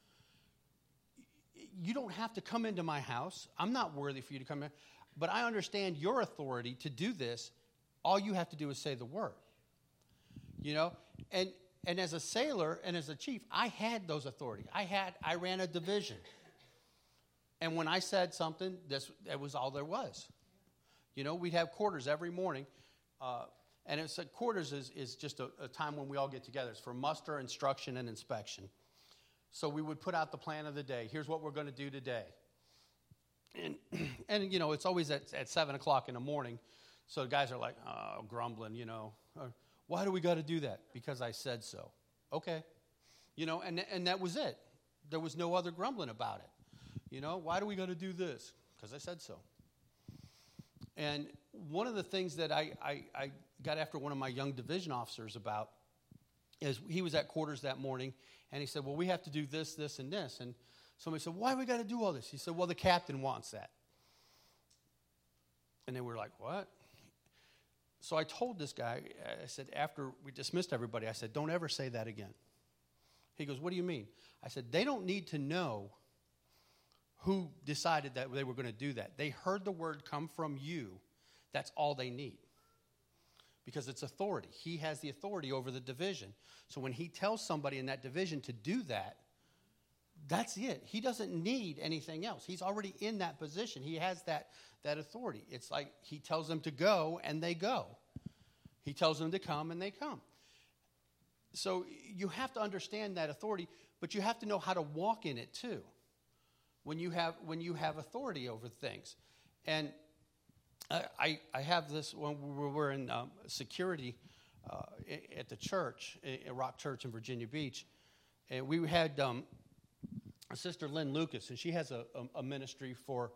You don't have to come into my house. I'm not worthy for you to come in. But I understand your authority to do this. All you have to do is say the word. You know? And as a sailor and as a chief, I had those authorities. I ran a division. And when I said something, that was all there was. You know, we'd have quarters every morning. And it's quarters is just a time when we all get together. It's for muster, instruction, and inspection. So we would put out the plan of the day. Here's what we're going to do today. And you know, it's always at 7 o'clock in the morning. So the guys are like, grumbling, you know. Why do we got to do that? Because I said so. Okay. You know, and that was it. There was no other grumbling about it. You know, why do we got to do this? Because I said so. And one of the things that I got after one of my young division officers about is he was at quarters that morning, and he said, well, we have to do this, this, and this. And somebody said, why do we got to do all this? He said, well, the captain wants that. And they were like, what? So I told this guy, I said, after we dismissed everybody, I said, don't ever say that again. He goes, what do you mean? I said, they don't need to know who decided that they were going to do that. They heard the word come from you. That's all they need. Because it's authority. He has the authority over the division. So when he tells somebody in that division to do that, that's it. He doesn't need anything else. He's already in that position. He has that authority. It's like he tells them to go, and they go. He tells them to come, and they come. So you have to understand that authority, but you have to know how to walk in it too. When you have authority over things. And I have this when we were in security at the church, at Rock Church in Virginia Beach. And we had Sister Lynn Lucas, and she has a ministry for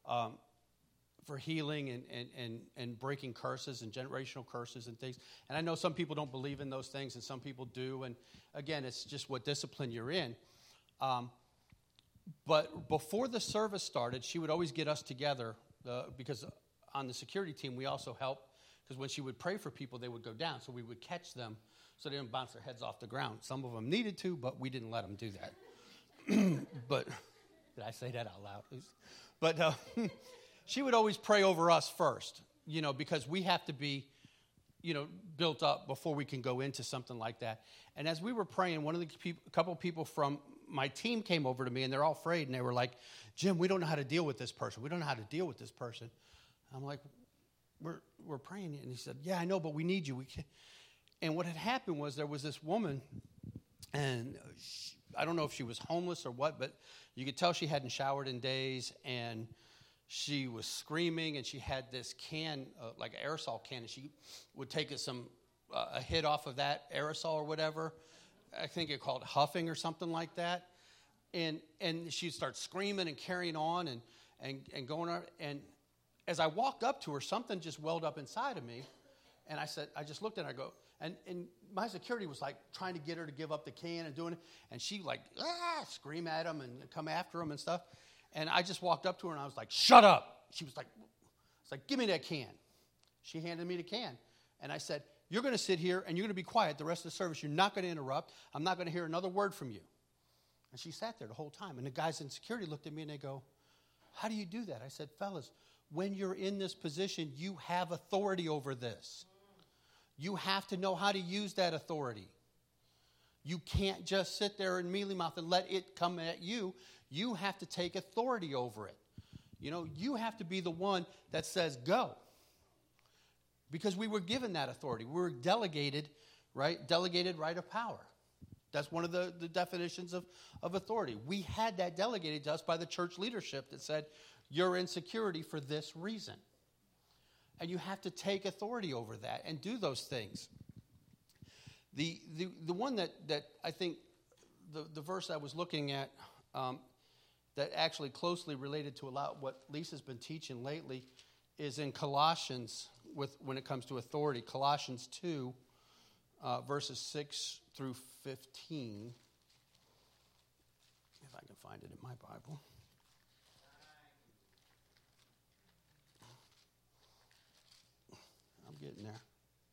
healing and breaking curses and generational curses and things. And I know some people don't believe in those things, and some people do. And again, it's just what discipline you're in. But before the service started, she would always get us together because on the security team, we also helped. Because when she would pray for people, they would go down. So we would catch them so they didn't bounce their heads off the ground. Some of them needed to, but we didn't let them do that. But did I say that out loud? But she would always pray over us first, you know, because we have to be, you know, built up before we can go into something like that. And as we were praying, a couple of people from my team came over to me, and they're all afraid, and they were like, Jim, we don't know how to deal with this person. We don't know how to deal with this person. I'm like, we're praying. And he said, yeah, I know, but we need you. And what had happened was there was this woman, and I don't know if she was homeless or what, but you could tell she hadn't showered in days, and she was screaming, and she had this can, like an aerosol can, and she would take a hit off of that aerosol or whatever. I think it called huffing or something like that. And she'd start screaming and carrying on and going on. And as I walked up to her, something just welled up inside of me. And I just looked at her, I go, And my security was like trying to get her to give up the can and doing it. And she like, scream at him and come after him and stuff. And I just walked up to her and I was like, shut up. She was like, it's like, give me that can. She handed me the can. And I said, you're going to sit here and you're going to be quiet the rest of the service. You're not going to interrupt. I'm not going to hear another word from you. And she sat there the whole time. And the guys in security looked at me and they go, how do you do that? I said, fellas, when you're in this position, you have authority over this. You have to know how to use that authority. You can't just sit there and mealy mouth and let it come at you. You have to take authority over it. You know, you have to be the one that says go. Because we were given that authority. We were delegated right of power. That's one of the definitions of authority. We had that delegated to us by the church leadership that said, you're in security for this reason. And you have to take authority over that and do those things. The one that I think, the verse I was looking at that actually closely related to a lot what Lisa's been teaching lately is in Colossians when it comes to authority. Colossians 2, verses 6 through 15. If I can find it in my Bible. I'm getting there.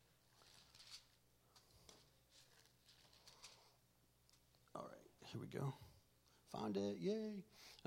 All right, here we go. Found it, yay.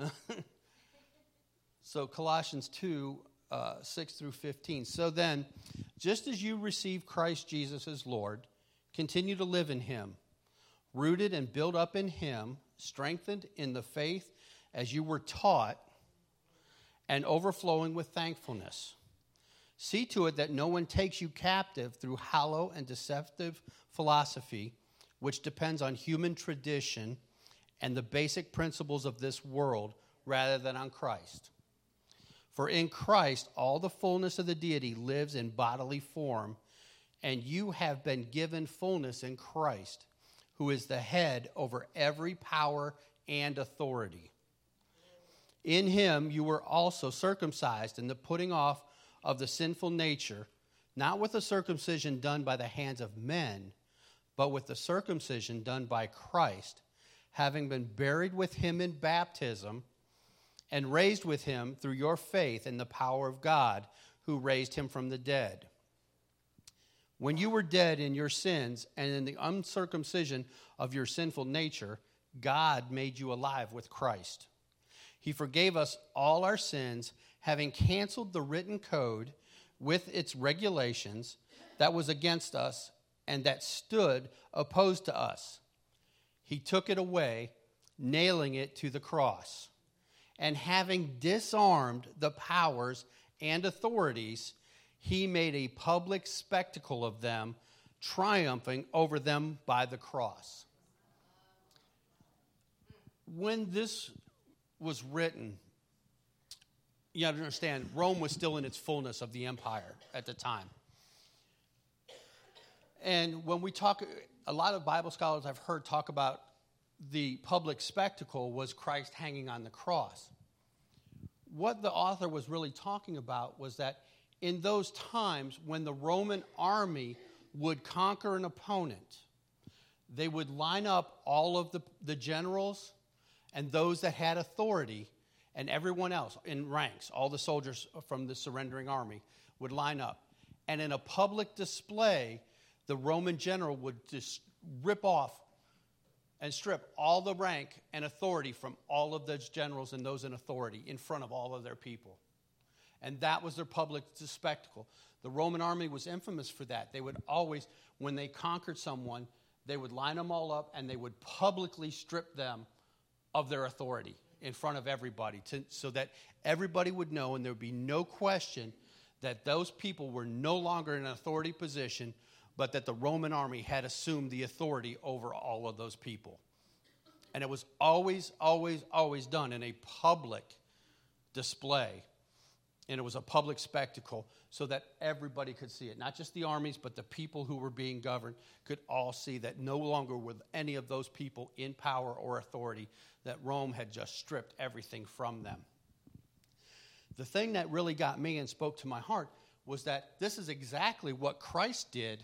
So Colossians 2, 6 through 15. So then, just as you receive Christ Jesus as Lord, continue to live in him, rooted and built up in him, strengthened in the faith as you were taught, and overflowing with thankfulness. See to it that no one takes you captive through hollow and deceptive philosophy, which depends on human tradition and the basic principles of this world rather than on Christ. For in Christ all the fullness of the deity lives in bodily form, and you have been given fullness in Christ, who is the head over every power and authority. In him you were also circumcised in the putting off of the sinful nature, not with the circumcision done by the hands of men, but with the circumcision done by Christ, having been buried with him in baptism and raised with him through your faith in the power of God, who raised him from the dead. When you were dead in your sins and in the uncircumcision of your sinful nature, God made you alive with Christ. He forgave us all our sins, having canceled the written code with its regulations that was against us and that stood opposed to us. He took it away, nailing it to the cross. And having disarmed the powers and authorities, he made a public spectacle of them, triumphing over them by the cross. When this was written, you have to understand, Rome was still in its fullness of the empire at the time. And when we talk, a lot of Bible scholars I've heard talk about the public spectacle was Christ hanging on the cross. What the author was really talking about was that in those times when the Roman army would conquer an opponent, they would line up all of the generals and those that had authority and everyone else in ranks, all the soldiers from the surrendering army would line up. And in a public display, the Roman general would just rip off and strip all the rank and authority from all of those generals and those in authority in front of all of their people. And that was their public spectacle. The Roman army was infamous for that. They would always, when they conquered someone, they would line them all up and they would publicly strip them of their authority in front of everybody so that everybody would know and there would be no question that those people were no longer in an authority position, but that the Roman army had assumed the authority over all of those people. And it was always, always, always done in a public display. And it was a public spectacle so that everybody could see it. Not just the armies, but the people who were being governed could all see that no longer were any of those people in power or authority, that Rome had just stripped everything from them. The thing that really got me and spoke to my heart was that this is exactly what Christ did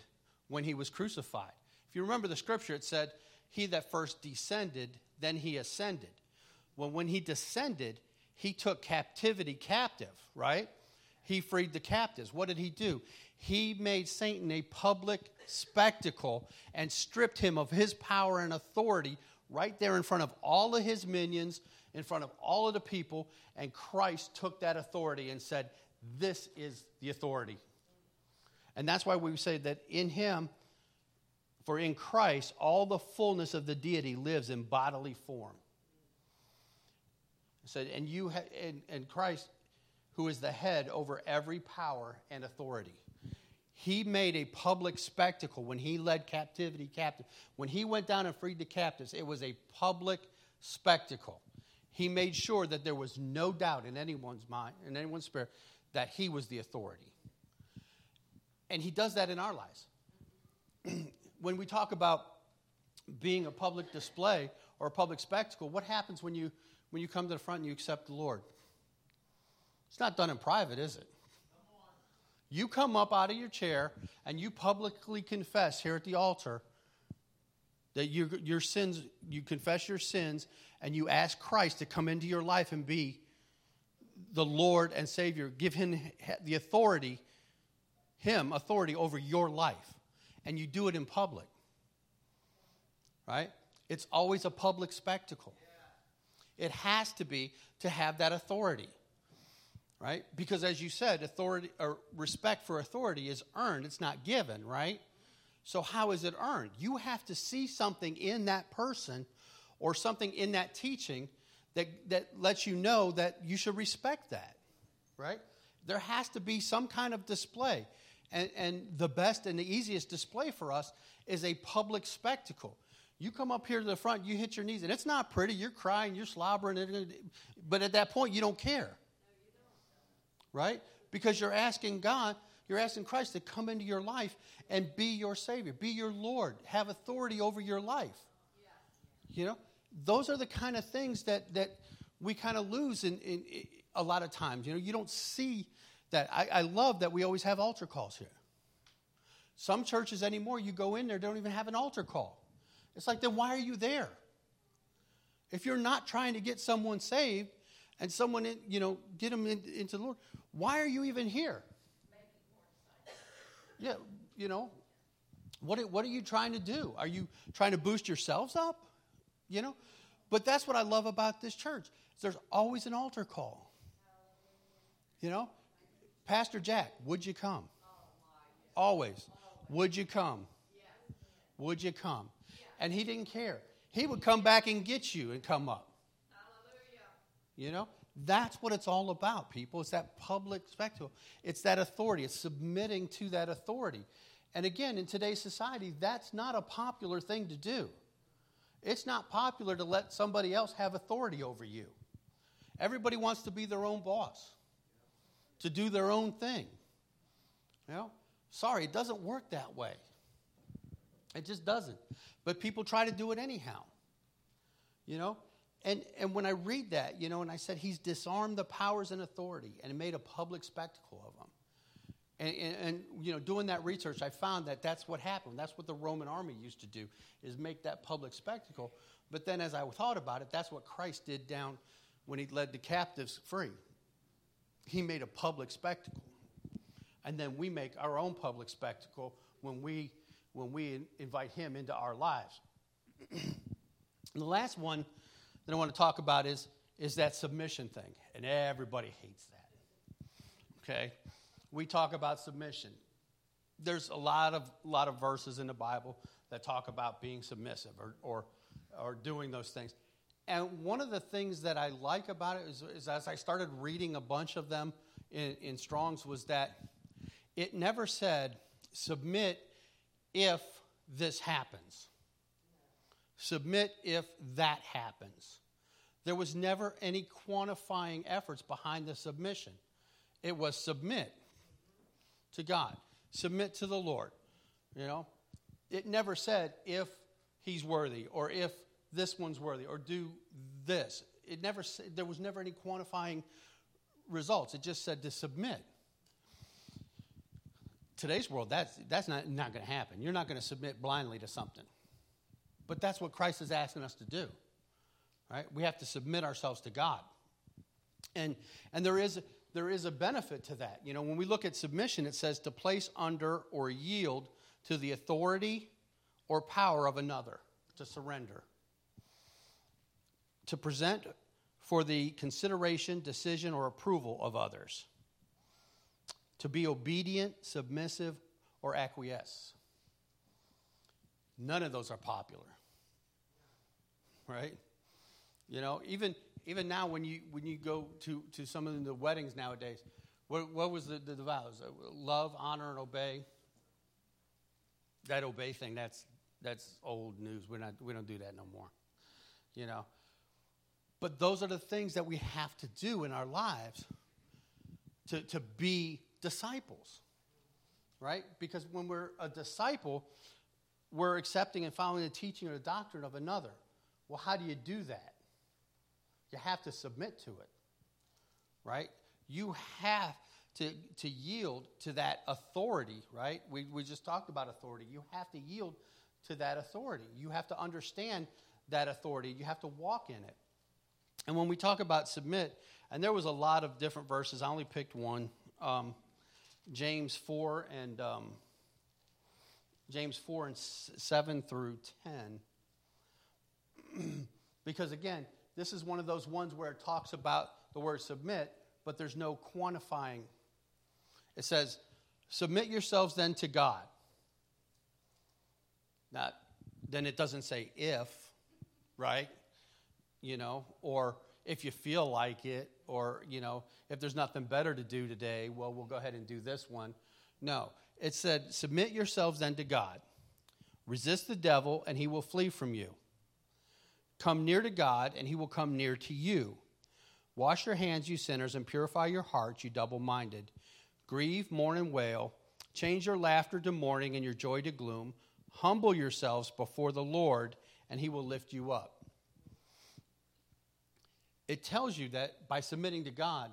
when he was crucified. If you remember the scripture, it said, he that first descended, then he ascended. Well, when he descended, he took captivity captive, right? He freed the captives. What did he do? He made Satan a public spectacle and stripped him of his power and authority right there in front of all of his minions, in front of all of the people, and Christ took that authority and said, this is the authority. And that's why we say that in him, for in Christ, all the fullness of the deity lives in bodily form. It said, and Christ, who is the head over every power and authority. He made a public spectacle when he led captivity captive. When he went down and freed the captives, it was a public spectacle. He made sure that there was no doubt in anyone's mind, in anyone's spirit, that he was the authority. And he does that in our lives. When we talk about being a public display or a public spectacle, what happens when you come to the front and you accept the Lord? It's not done in private, is it? You come up out of your chair and you publicly confess here at the altar that your sins, you confess your sins, and you ask Christ to come into your life and be the Lord and Savior. Give him the authority, authority over your life. And you do it in public. Right? It's always a public spectacle. It has to be to have that authority. Right? Because as you said, authority or respect for authority is earned. It's not given, right? So how is it earned? You have to see something in that person or something in that teaching that lets you know that you should respect that, right? There has to be some kind of display. And the best and the easiest display for us is a public spectacle. You come up here to the front, you hit your knees, and it's not pretty. You're crying, you're slobbering, but at that point, you don't care. Right? Because you're asking God, you're asking Christ to come into your life and be your Savior, be your Lord, have authority over your life. You know, those are the kind of things that we kind of lose in a lot of times. You know, you don't see that. I love that we always have altar calls here. Some churches anymore, you go in there, they don't even have an altar call. It's like, then why are you there? If you're not trying to get someone saved and someone, get them into the Lord, why are you even here? Yeah, what are you trying to do? Are you trying to boost yourselves up? But that's what I love about this church. There's always an altar call. Pastor Jack, would you come? Always. Would you come? Would you come? And he didn't care. He would come back and get you and come up. That's what it's all about, people. It's that public spectacle. It's that authority. It's submitting to that authority. And again, in today's society, that's not a popular thing to do. It's not popular to let somebody else have authority over you. Everybody wants to be their own boss, to do their own thing. Sorry, it doesn't work that way. It just doesn't. But people try to do it anyhow. And when I read that, and I said he's disarmed the powers and authority and made a public spectacle of them. And doing that research, I found that that's what happened. That's what the Roman army used to do, is make that public spectacle. But then as I thought about it, that's what Christ did down when he led the captives free. He made a public spectacle. And then we make our own public spectacle when we invite him into our lives. And the last one that I want to talk about is that submission thing. And everybody hates that. Okay? We talk about submission. There's a lot of verses in the Bible that talk about being submissive or doing those things. And one of the things that I like about it is as I started reading a bunch of them in Strong's was that it never said, submit if this happens. Submit if that happens. There was never any quantifying efforts behind the submission. It was submit to God. Submit to the Lord. It never said if he's worthy or if this one's worthy or do this. There was never any quantifying results. It just said to submit. today's world, that's not going to happen. You're not going to submit blindly to something. But that's what Christ is asking us to do. Right? We have to submit ourselves to God. And there is a benefit to that. You know, when we look at submission, it says to place under or yield to the authority or power of another, to surrender. To present for the consideration, decision, or approval of others. To be obedient, submissive, or acquiesce. None of those are popular. Right? You know, even now when you go to some of the weddings nowadays, what was the vows? Love, honor, and obey. That obey thing, that's old news. We don't do that no more. You know. But those are the things that we have to do in our lives to be disciples. Right? Because when we're a disciple, we're accepting and following the teaching or the doctrine of another. Well, how do you do that? You have to submit to it, right? You have to yield to that authority, right? We just talked about authority. You have to yield to that authority. You have to understand that authority. You have to walk in it. And when we talk about submit, and there was a lot of different verses. I only picked one, James 4 and 7 through 10. Because again, this is one of those ones where it talks about the word submit, but there's no quantifying. It says, submit yourselves then to God. Then it doesn't say if, right? You know, or if you feel like it, or, you know, if there's nothing better to do today, well, we'll go ahead and do this one. No, it said, submit yourselves then to God. Resist the devil, and he will flee from you. Come near to God, and he will come near to you. Wash your hands, you sinners, and purify your hearts, you double-minded. Grieve, mourn, and wail. Change your laughter to mourning and your joy to gloom. Humble yourselves before the Lord, and he will lift you up. It tells you that by submitting to God,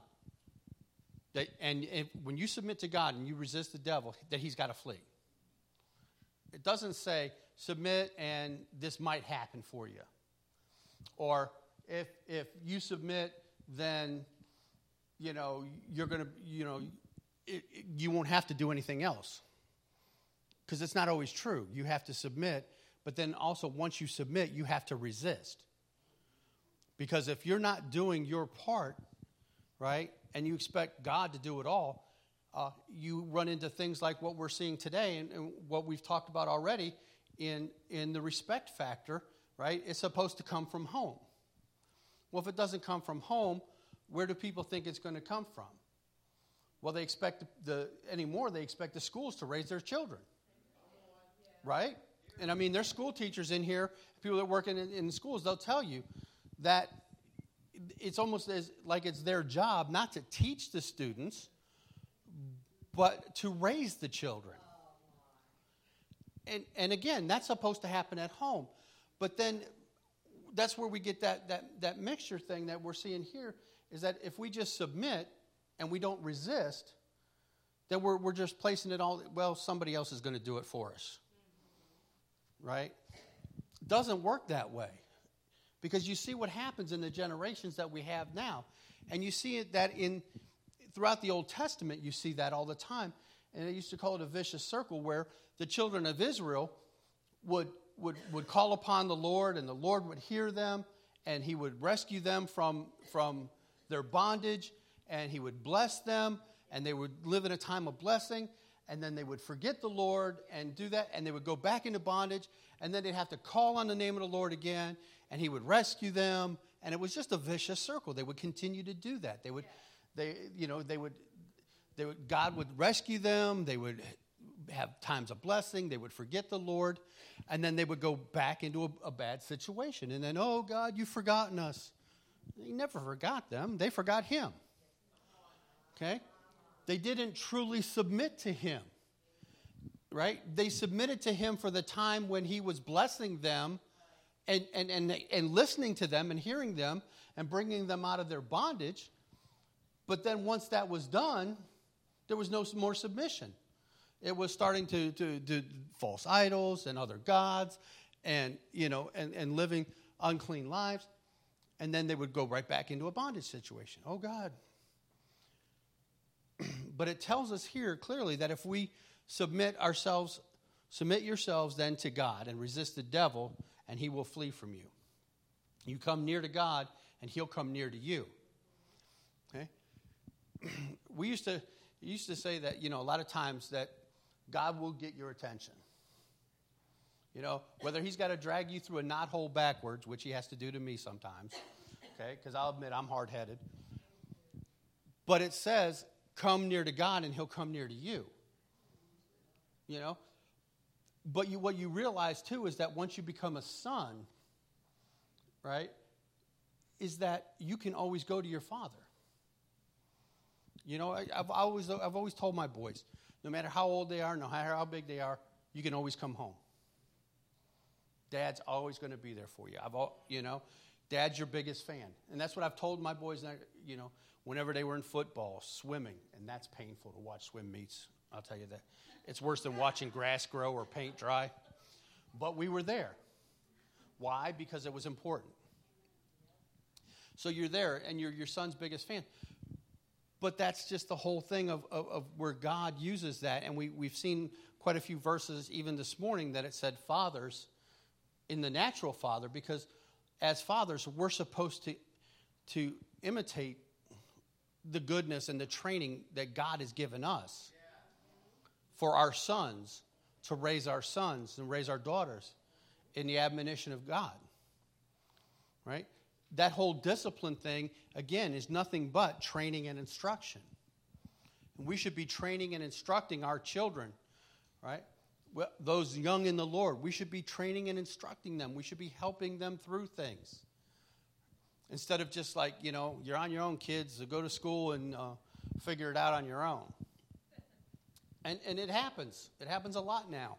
when you submit to God and you resist the devil, that he's got to flee. It doesn't say submit and this might happen for you. Or if you submit, then, you know, you're going to, you know, you won't have to do anything else. Because it's not always true. You have to submit, but then also once you submit, you have to resist. Because if you're not doing your part, right, and you expect God to do it all, you run into things like what we're seeing today and what we've talked about already in the respect factor, right? It's supposed to come from home. Well, if it doesn't come from home, where do people think it's going to come from? Well, they expect they expect the schools to raise their children, right? And I mean, there's school teachers in here, people that work in schools, they'll tell you that it's almost like it's their job not to teach the students, but to raise the children. And again, that's supposed to happen at home. But then that's where we get that mixture thing that we're seeing here, is that if we just submit and we don't resist, then we're just placing it all, well, somebody else is going to do it for us. Right? It doesn't work that way. Because you see what happens in the generations that we have now. And you see it that throughout the Old Testament, you see that all the time. And they used to call it a vicious circle, where the children of Israel would call upon the Lord, and the Lord would hear them, and he would rescue them from their bondage, and he would bless them, and they would live in a time of blessing, and then they would forget the Lord and do that, and they would go back into bondage, and then they'd have to call on the name of the Lord again, and he would rescue them, and it was just a vicious circle. They would continue to do that. God would rescue them. They would have times of blessing. They would forget the Lord, and then they would go back into a bad situation. And then, oh, God, you've forgotten us. He never forgot them. They forgot him. Okay? They didn't truly submit to him. Right? They submitted to him for the time when he was blessing them and listening to them and hearing them and bringing them out of their bondage. But then once that was done, there was no more submission. It was starting to do false idols and other gods and, and living unclean lives. And then they would go right back into a bondage situation. Oh, God. But it tells us here clearly that if we submit yourselves then to God and resist the devil, and he will flee from you. You come near to God, and he'll come near to you. Okay? We used to say that, a lot of times that God will get your attention. Whether he's got to drag you through a knothole backwards, which he has to do to me sometimes, okay, because I'll admit I'm hard-headed. But it says, come near to God and he'll come near to you. But what you realize, too, is that once you become a son, right, is that you can always go to your father. I've always told my boys, no matter how old they are, no matter how big they are, you can always come home. Dad's always going to be there for you. Dad's your biggest fan. And that's what I've told my boys, whenever they were in football, swimming, and that's painful to watch swim meets, I'll tell you that. It's worse than watching grass grow or paint dry. But we were there. Why? Because it was important. So you're there, and you're your son's biggest fan. But that's just the whole thing of where God uses that. And we've seen quite a few verses even this morning that it said fathers in the natural father, because as fathers, we're supposed to imitate the goodness and the training that God has given us for our sons, to raise our sons and raise our daughters in the admonition of God. Right? That whole discipline thing, again, is nothing but training and instruction. And we should be training and instructing our children, right? Those young in the Lord, we should be training and instructing them. We should be helping them through things. Instead of just like, you're on your own, kids, so go to school and figure it out on your own. And it happens. It happens a lot now.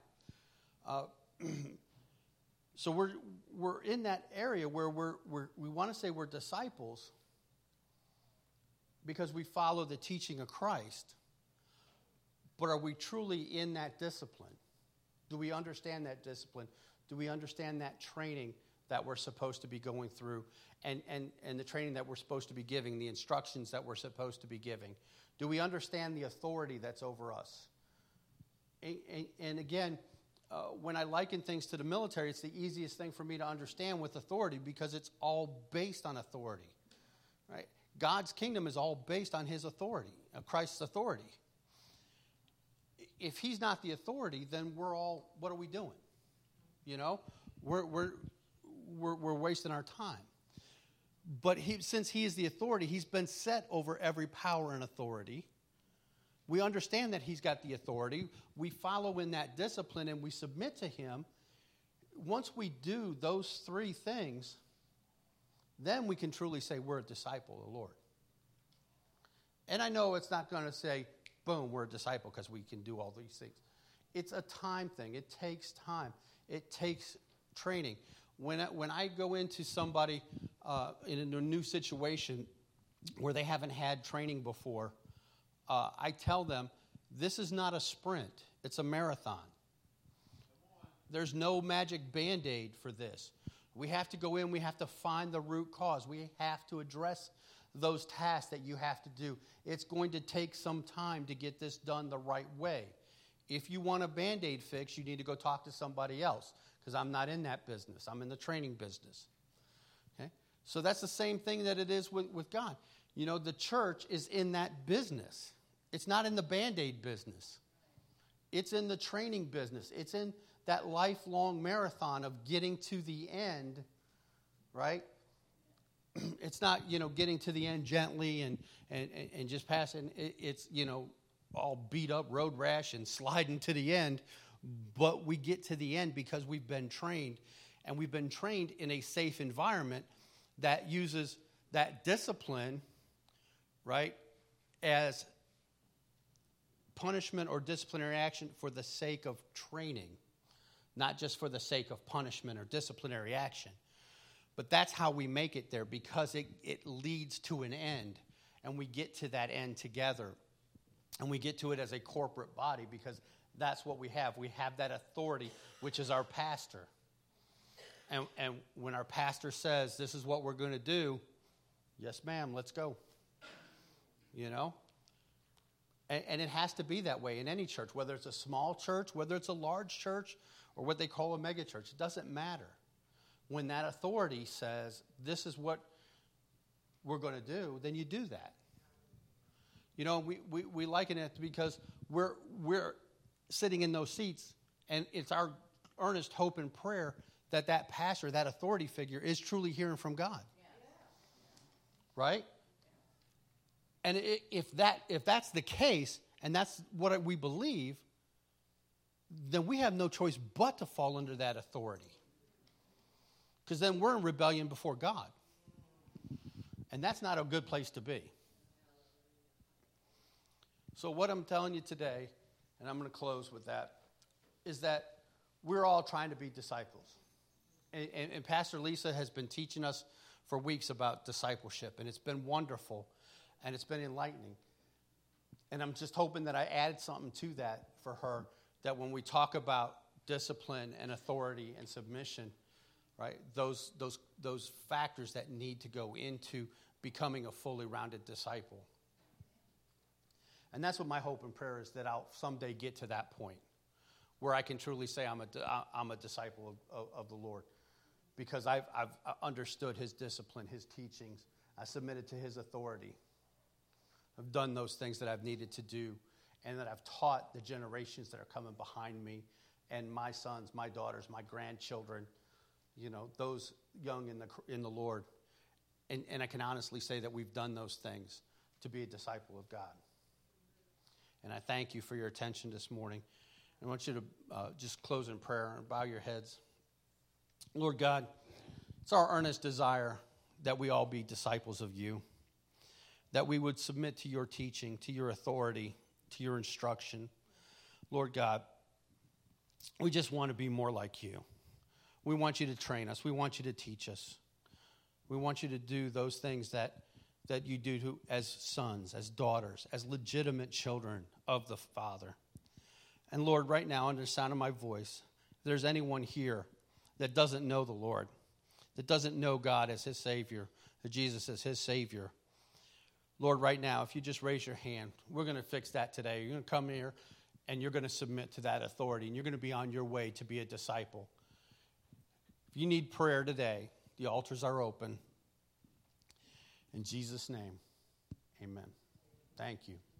So we're in that area where we want to say we're disciples because we follow the teaching of Christ. But are we truly in that discipline? Do we understand that discipline? Do we understand that training that we're supposed to be going through and the training that we're supposed to be giving, the instructions that we're supposed to be giving? Do we understand the authority that's over us? And again, when I liken things to the military, it's the easiest thing for me to understand with authority because it's all based on authority. Right? God's kingdom is all based on his authority, Christ's authority. If he's not the authority, then we're all, what are we doing? We're wasting our time. But since he is the authority, he's been set over every power and authority. We understand that he's got the authority. We follow in that discipline and we submit to him. Once we do those three things, then we can truly say we're a disciple of the Lord. And I know it's not going to say, boom, we're a disciple because we can do all these things. It's a time thing. It takes time. It takes training. When I go into somebody in a new situation where they haven't had training before, I tell them, this is not a sprint. It's a marathon. There's no magic Band-Aid for this. We have to go in. We have to find the root cause. We have to address those tasks that you have to do. It's going to take some time to get this done the right way. If you want a Band-Aid fix, you need to go talk to somebody else because I'm not in that business. I'm in the training business. Okay? So that's the same thing that it is with God. The church is in that business. It's not in the Band-Aid business. It's in the training business. It's in that lifelong marathon of getting to the end, right? It's not, getting to the end gently and just passing. It's, all beat up, road rash, and sliding to the end. But we get to the end because we've been trained. And we've been trained in a safe environment that uses that discipline, right, as punishment or disciplinary action for the sake of training, not just for the sake of punishment or disciplinary action. But that's how we make it there because it leads to an end, and we get to that end together, and we get to it as a corporate body because That's what we have. We have that authority, which is our pastor. And when our pastor says, this is what we're going to do, yes, ma'am, let's go. You know? And it has to be that way in any church, whether it's a small church, whether it's a large church, or what they call a mega church. It doesn't matter. When that authority says, this is what we're going to do, then you do that. You know, we liken it because we're sitting in those seats, and it's our earnest hope and prayer that that pastor, that authority figure, is truly hearing from God. Right? And if that's the case, and that's what we believe, then we have no choice but to fall under that authority. Because then we're in rebellion before God. And that's not a good place to be. So what I'm telling you today, and I'm going to close with that, is that we're all trying to be disciples. And Pastor Lisa has been teaching us for weeks about discipleship, and it's been wonderful, and it's been enlightening. And I'm just hoping that I added something to that for her, that when we talk about discipline and authority and submission, right, those factors that need to go into becoming a fully rounded disciple. And that's what my hope and prayer is, that I'll someday get to that point where I can truly say I'm a disciple of the Lord, because I've understood his discipline, his teachings. I submitted to his authority. I've done those things that I've needed to do, and that I've taught the generations that are coming behind me, and my sons, my daughters, my grandchildren, you know, those young in the Lord. And I can honestly say that we've done those things to be a disciple of God. And I thank you for your attention this morning. I want you to just close in prayer and bow your heads. Lord God, it's our earnest desire that we all be disciples of you, that we would submit to your teaching, to your authority, to your instruction. Lord God, we just want to be more like you. We want you to train us. We want you to teach us. We want you to do those things that you do as sons, as daughters, as legitimate children of the Father. And Lord, right now, under the sound of my voice, if there's anyone here that doesn't know the Lord, that doesn't know God as his Savior, that Jesus is his Savior, Lord, right now, if you just raise your hand, we're going to fix that today. You're going to come here, and you're going to submit to that authority, and you're going to be on your way to be a disciple. If you need prayer today, the altars are open. In Jesus' name, amen. Thank you.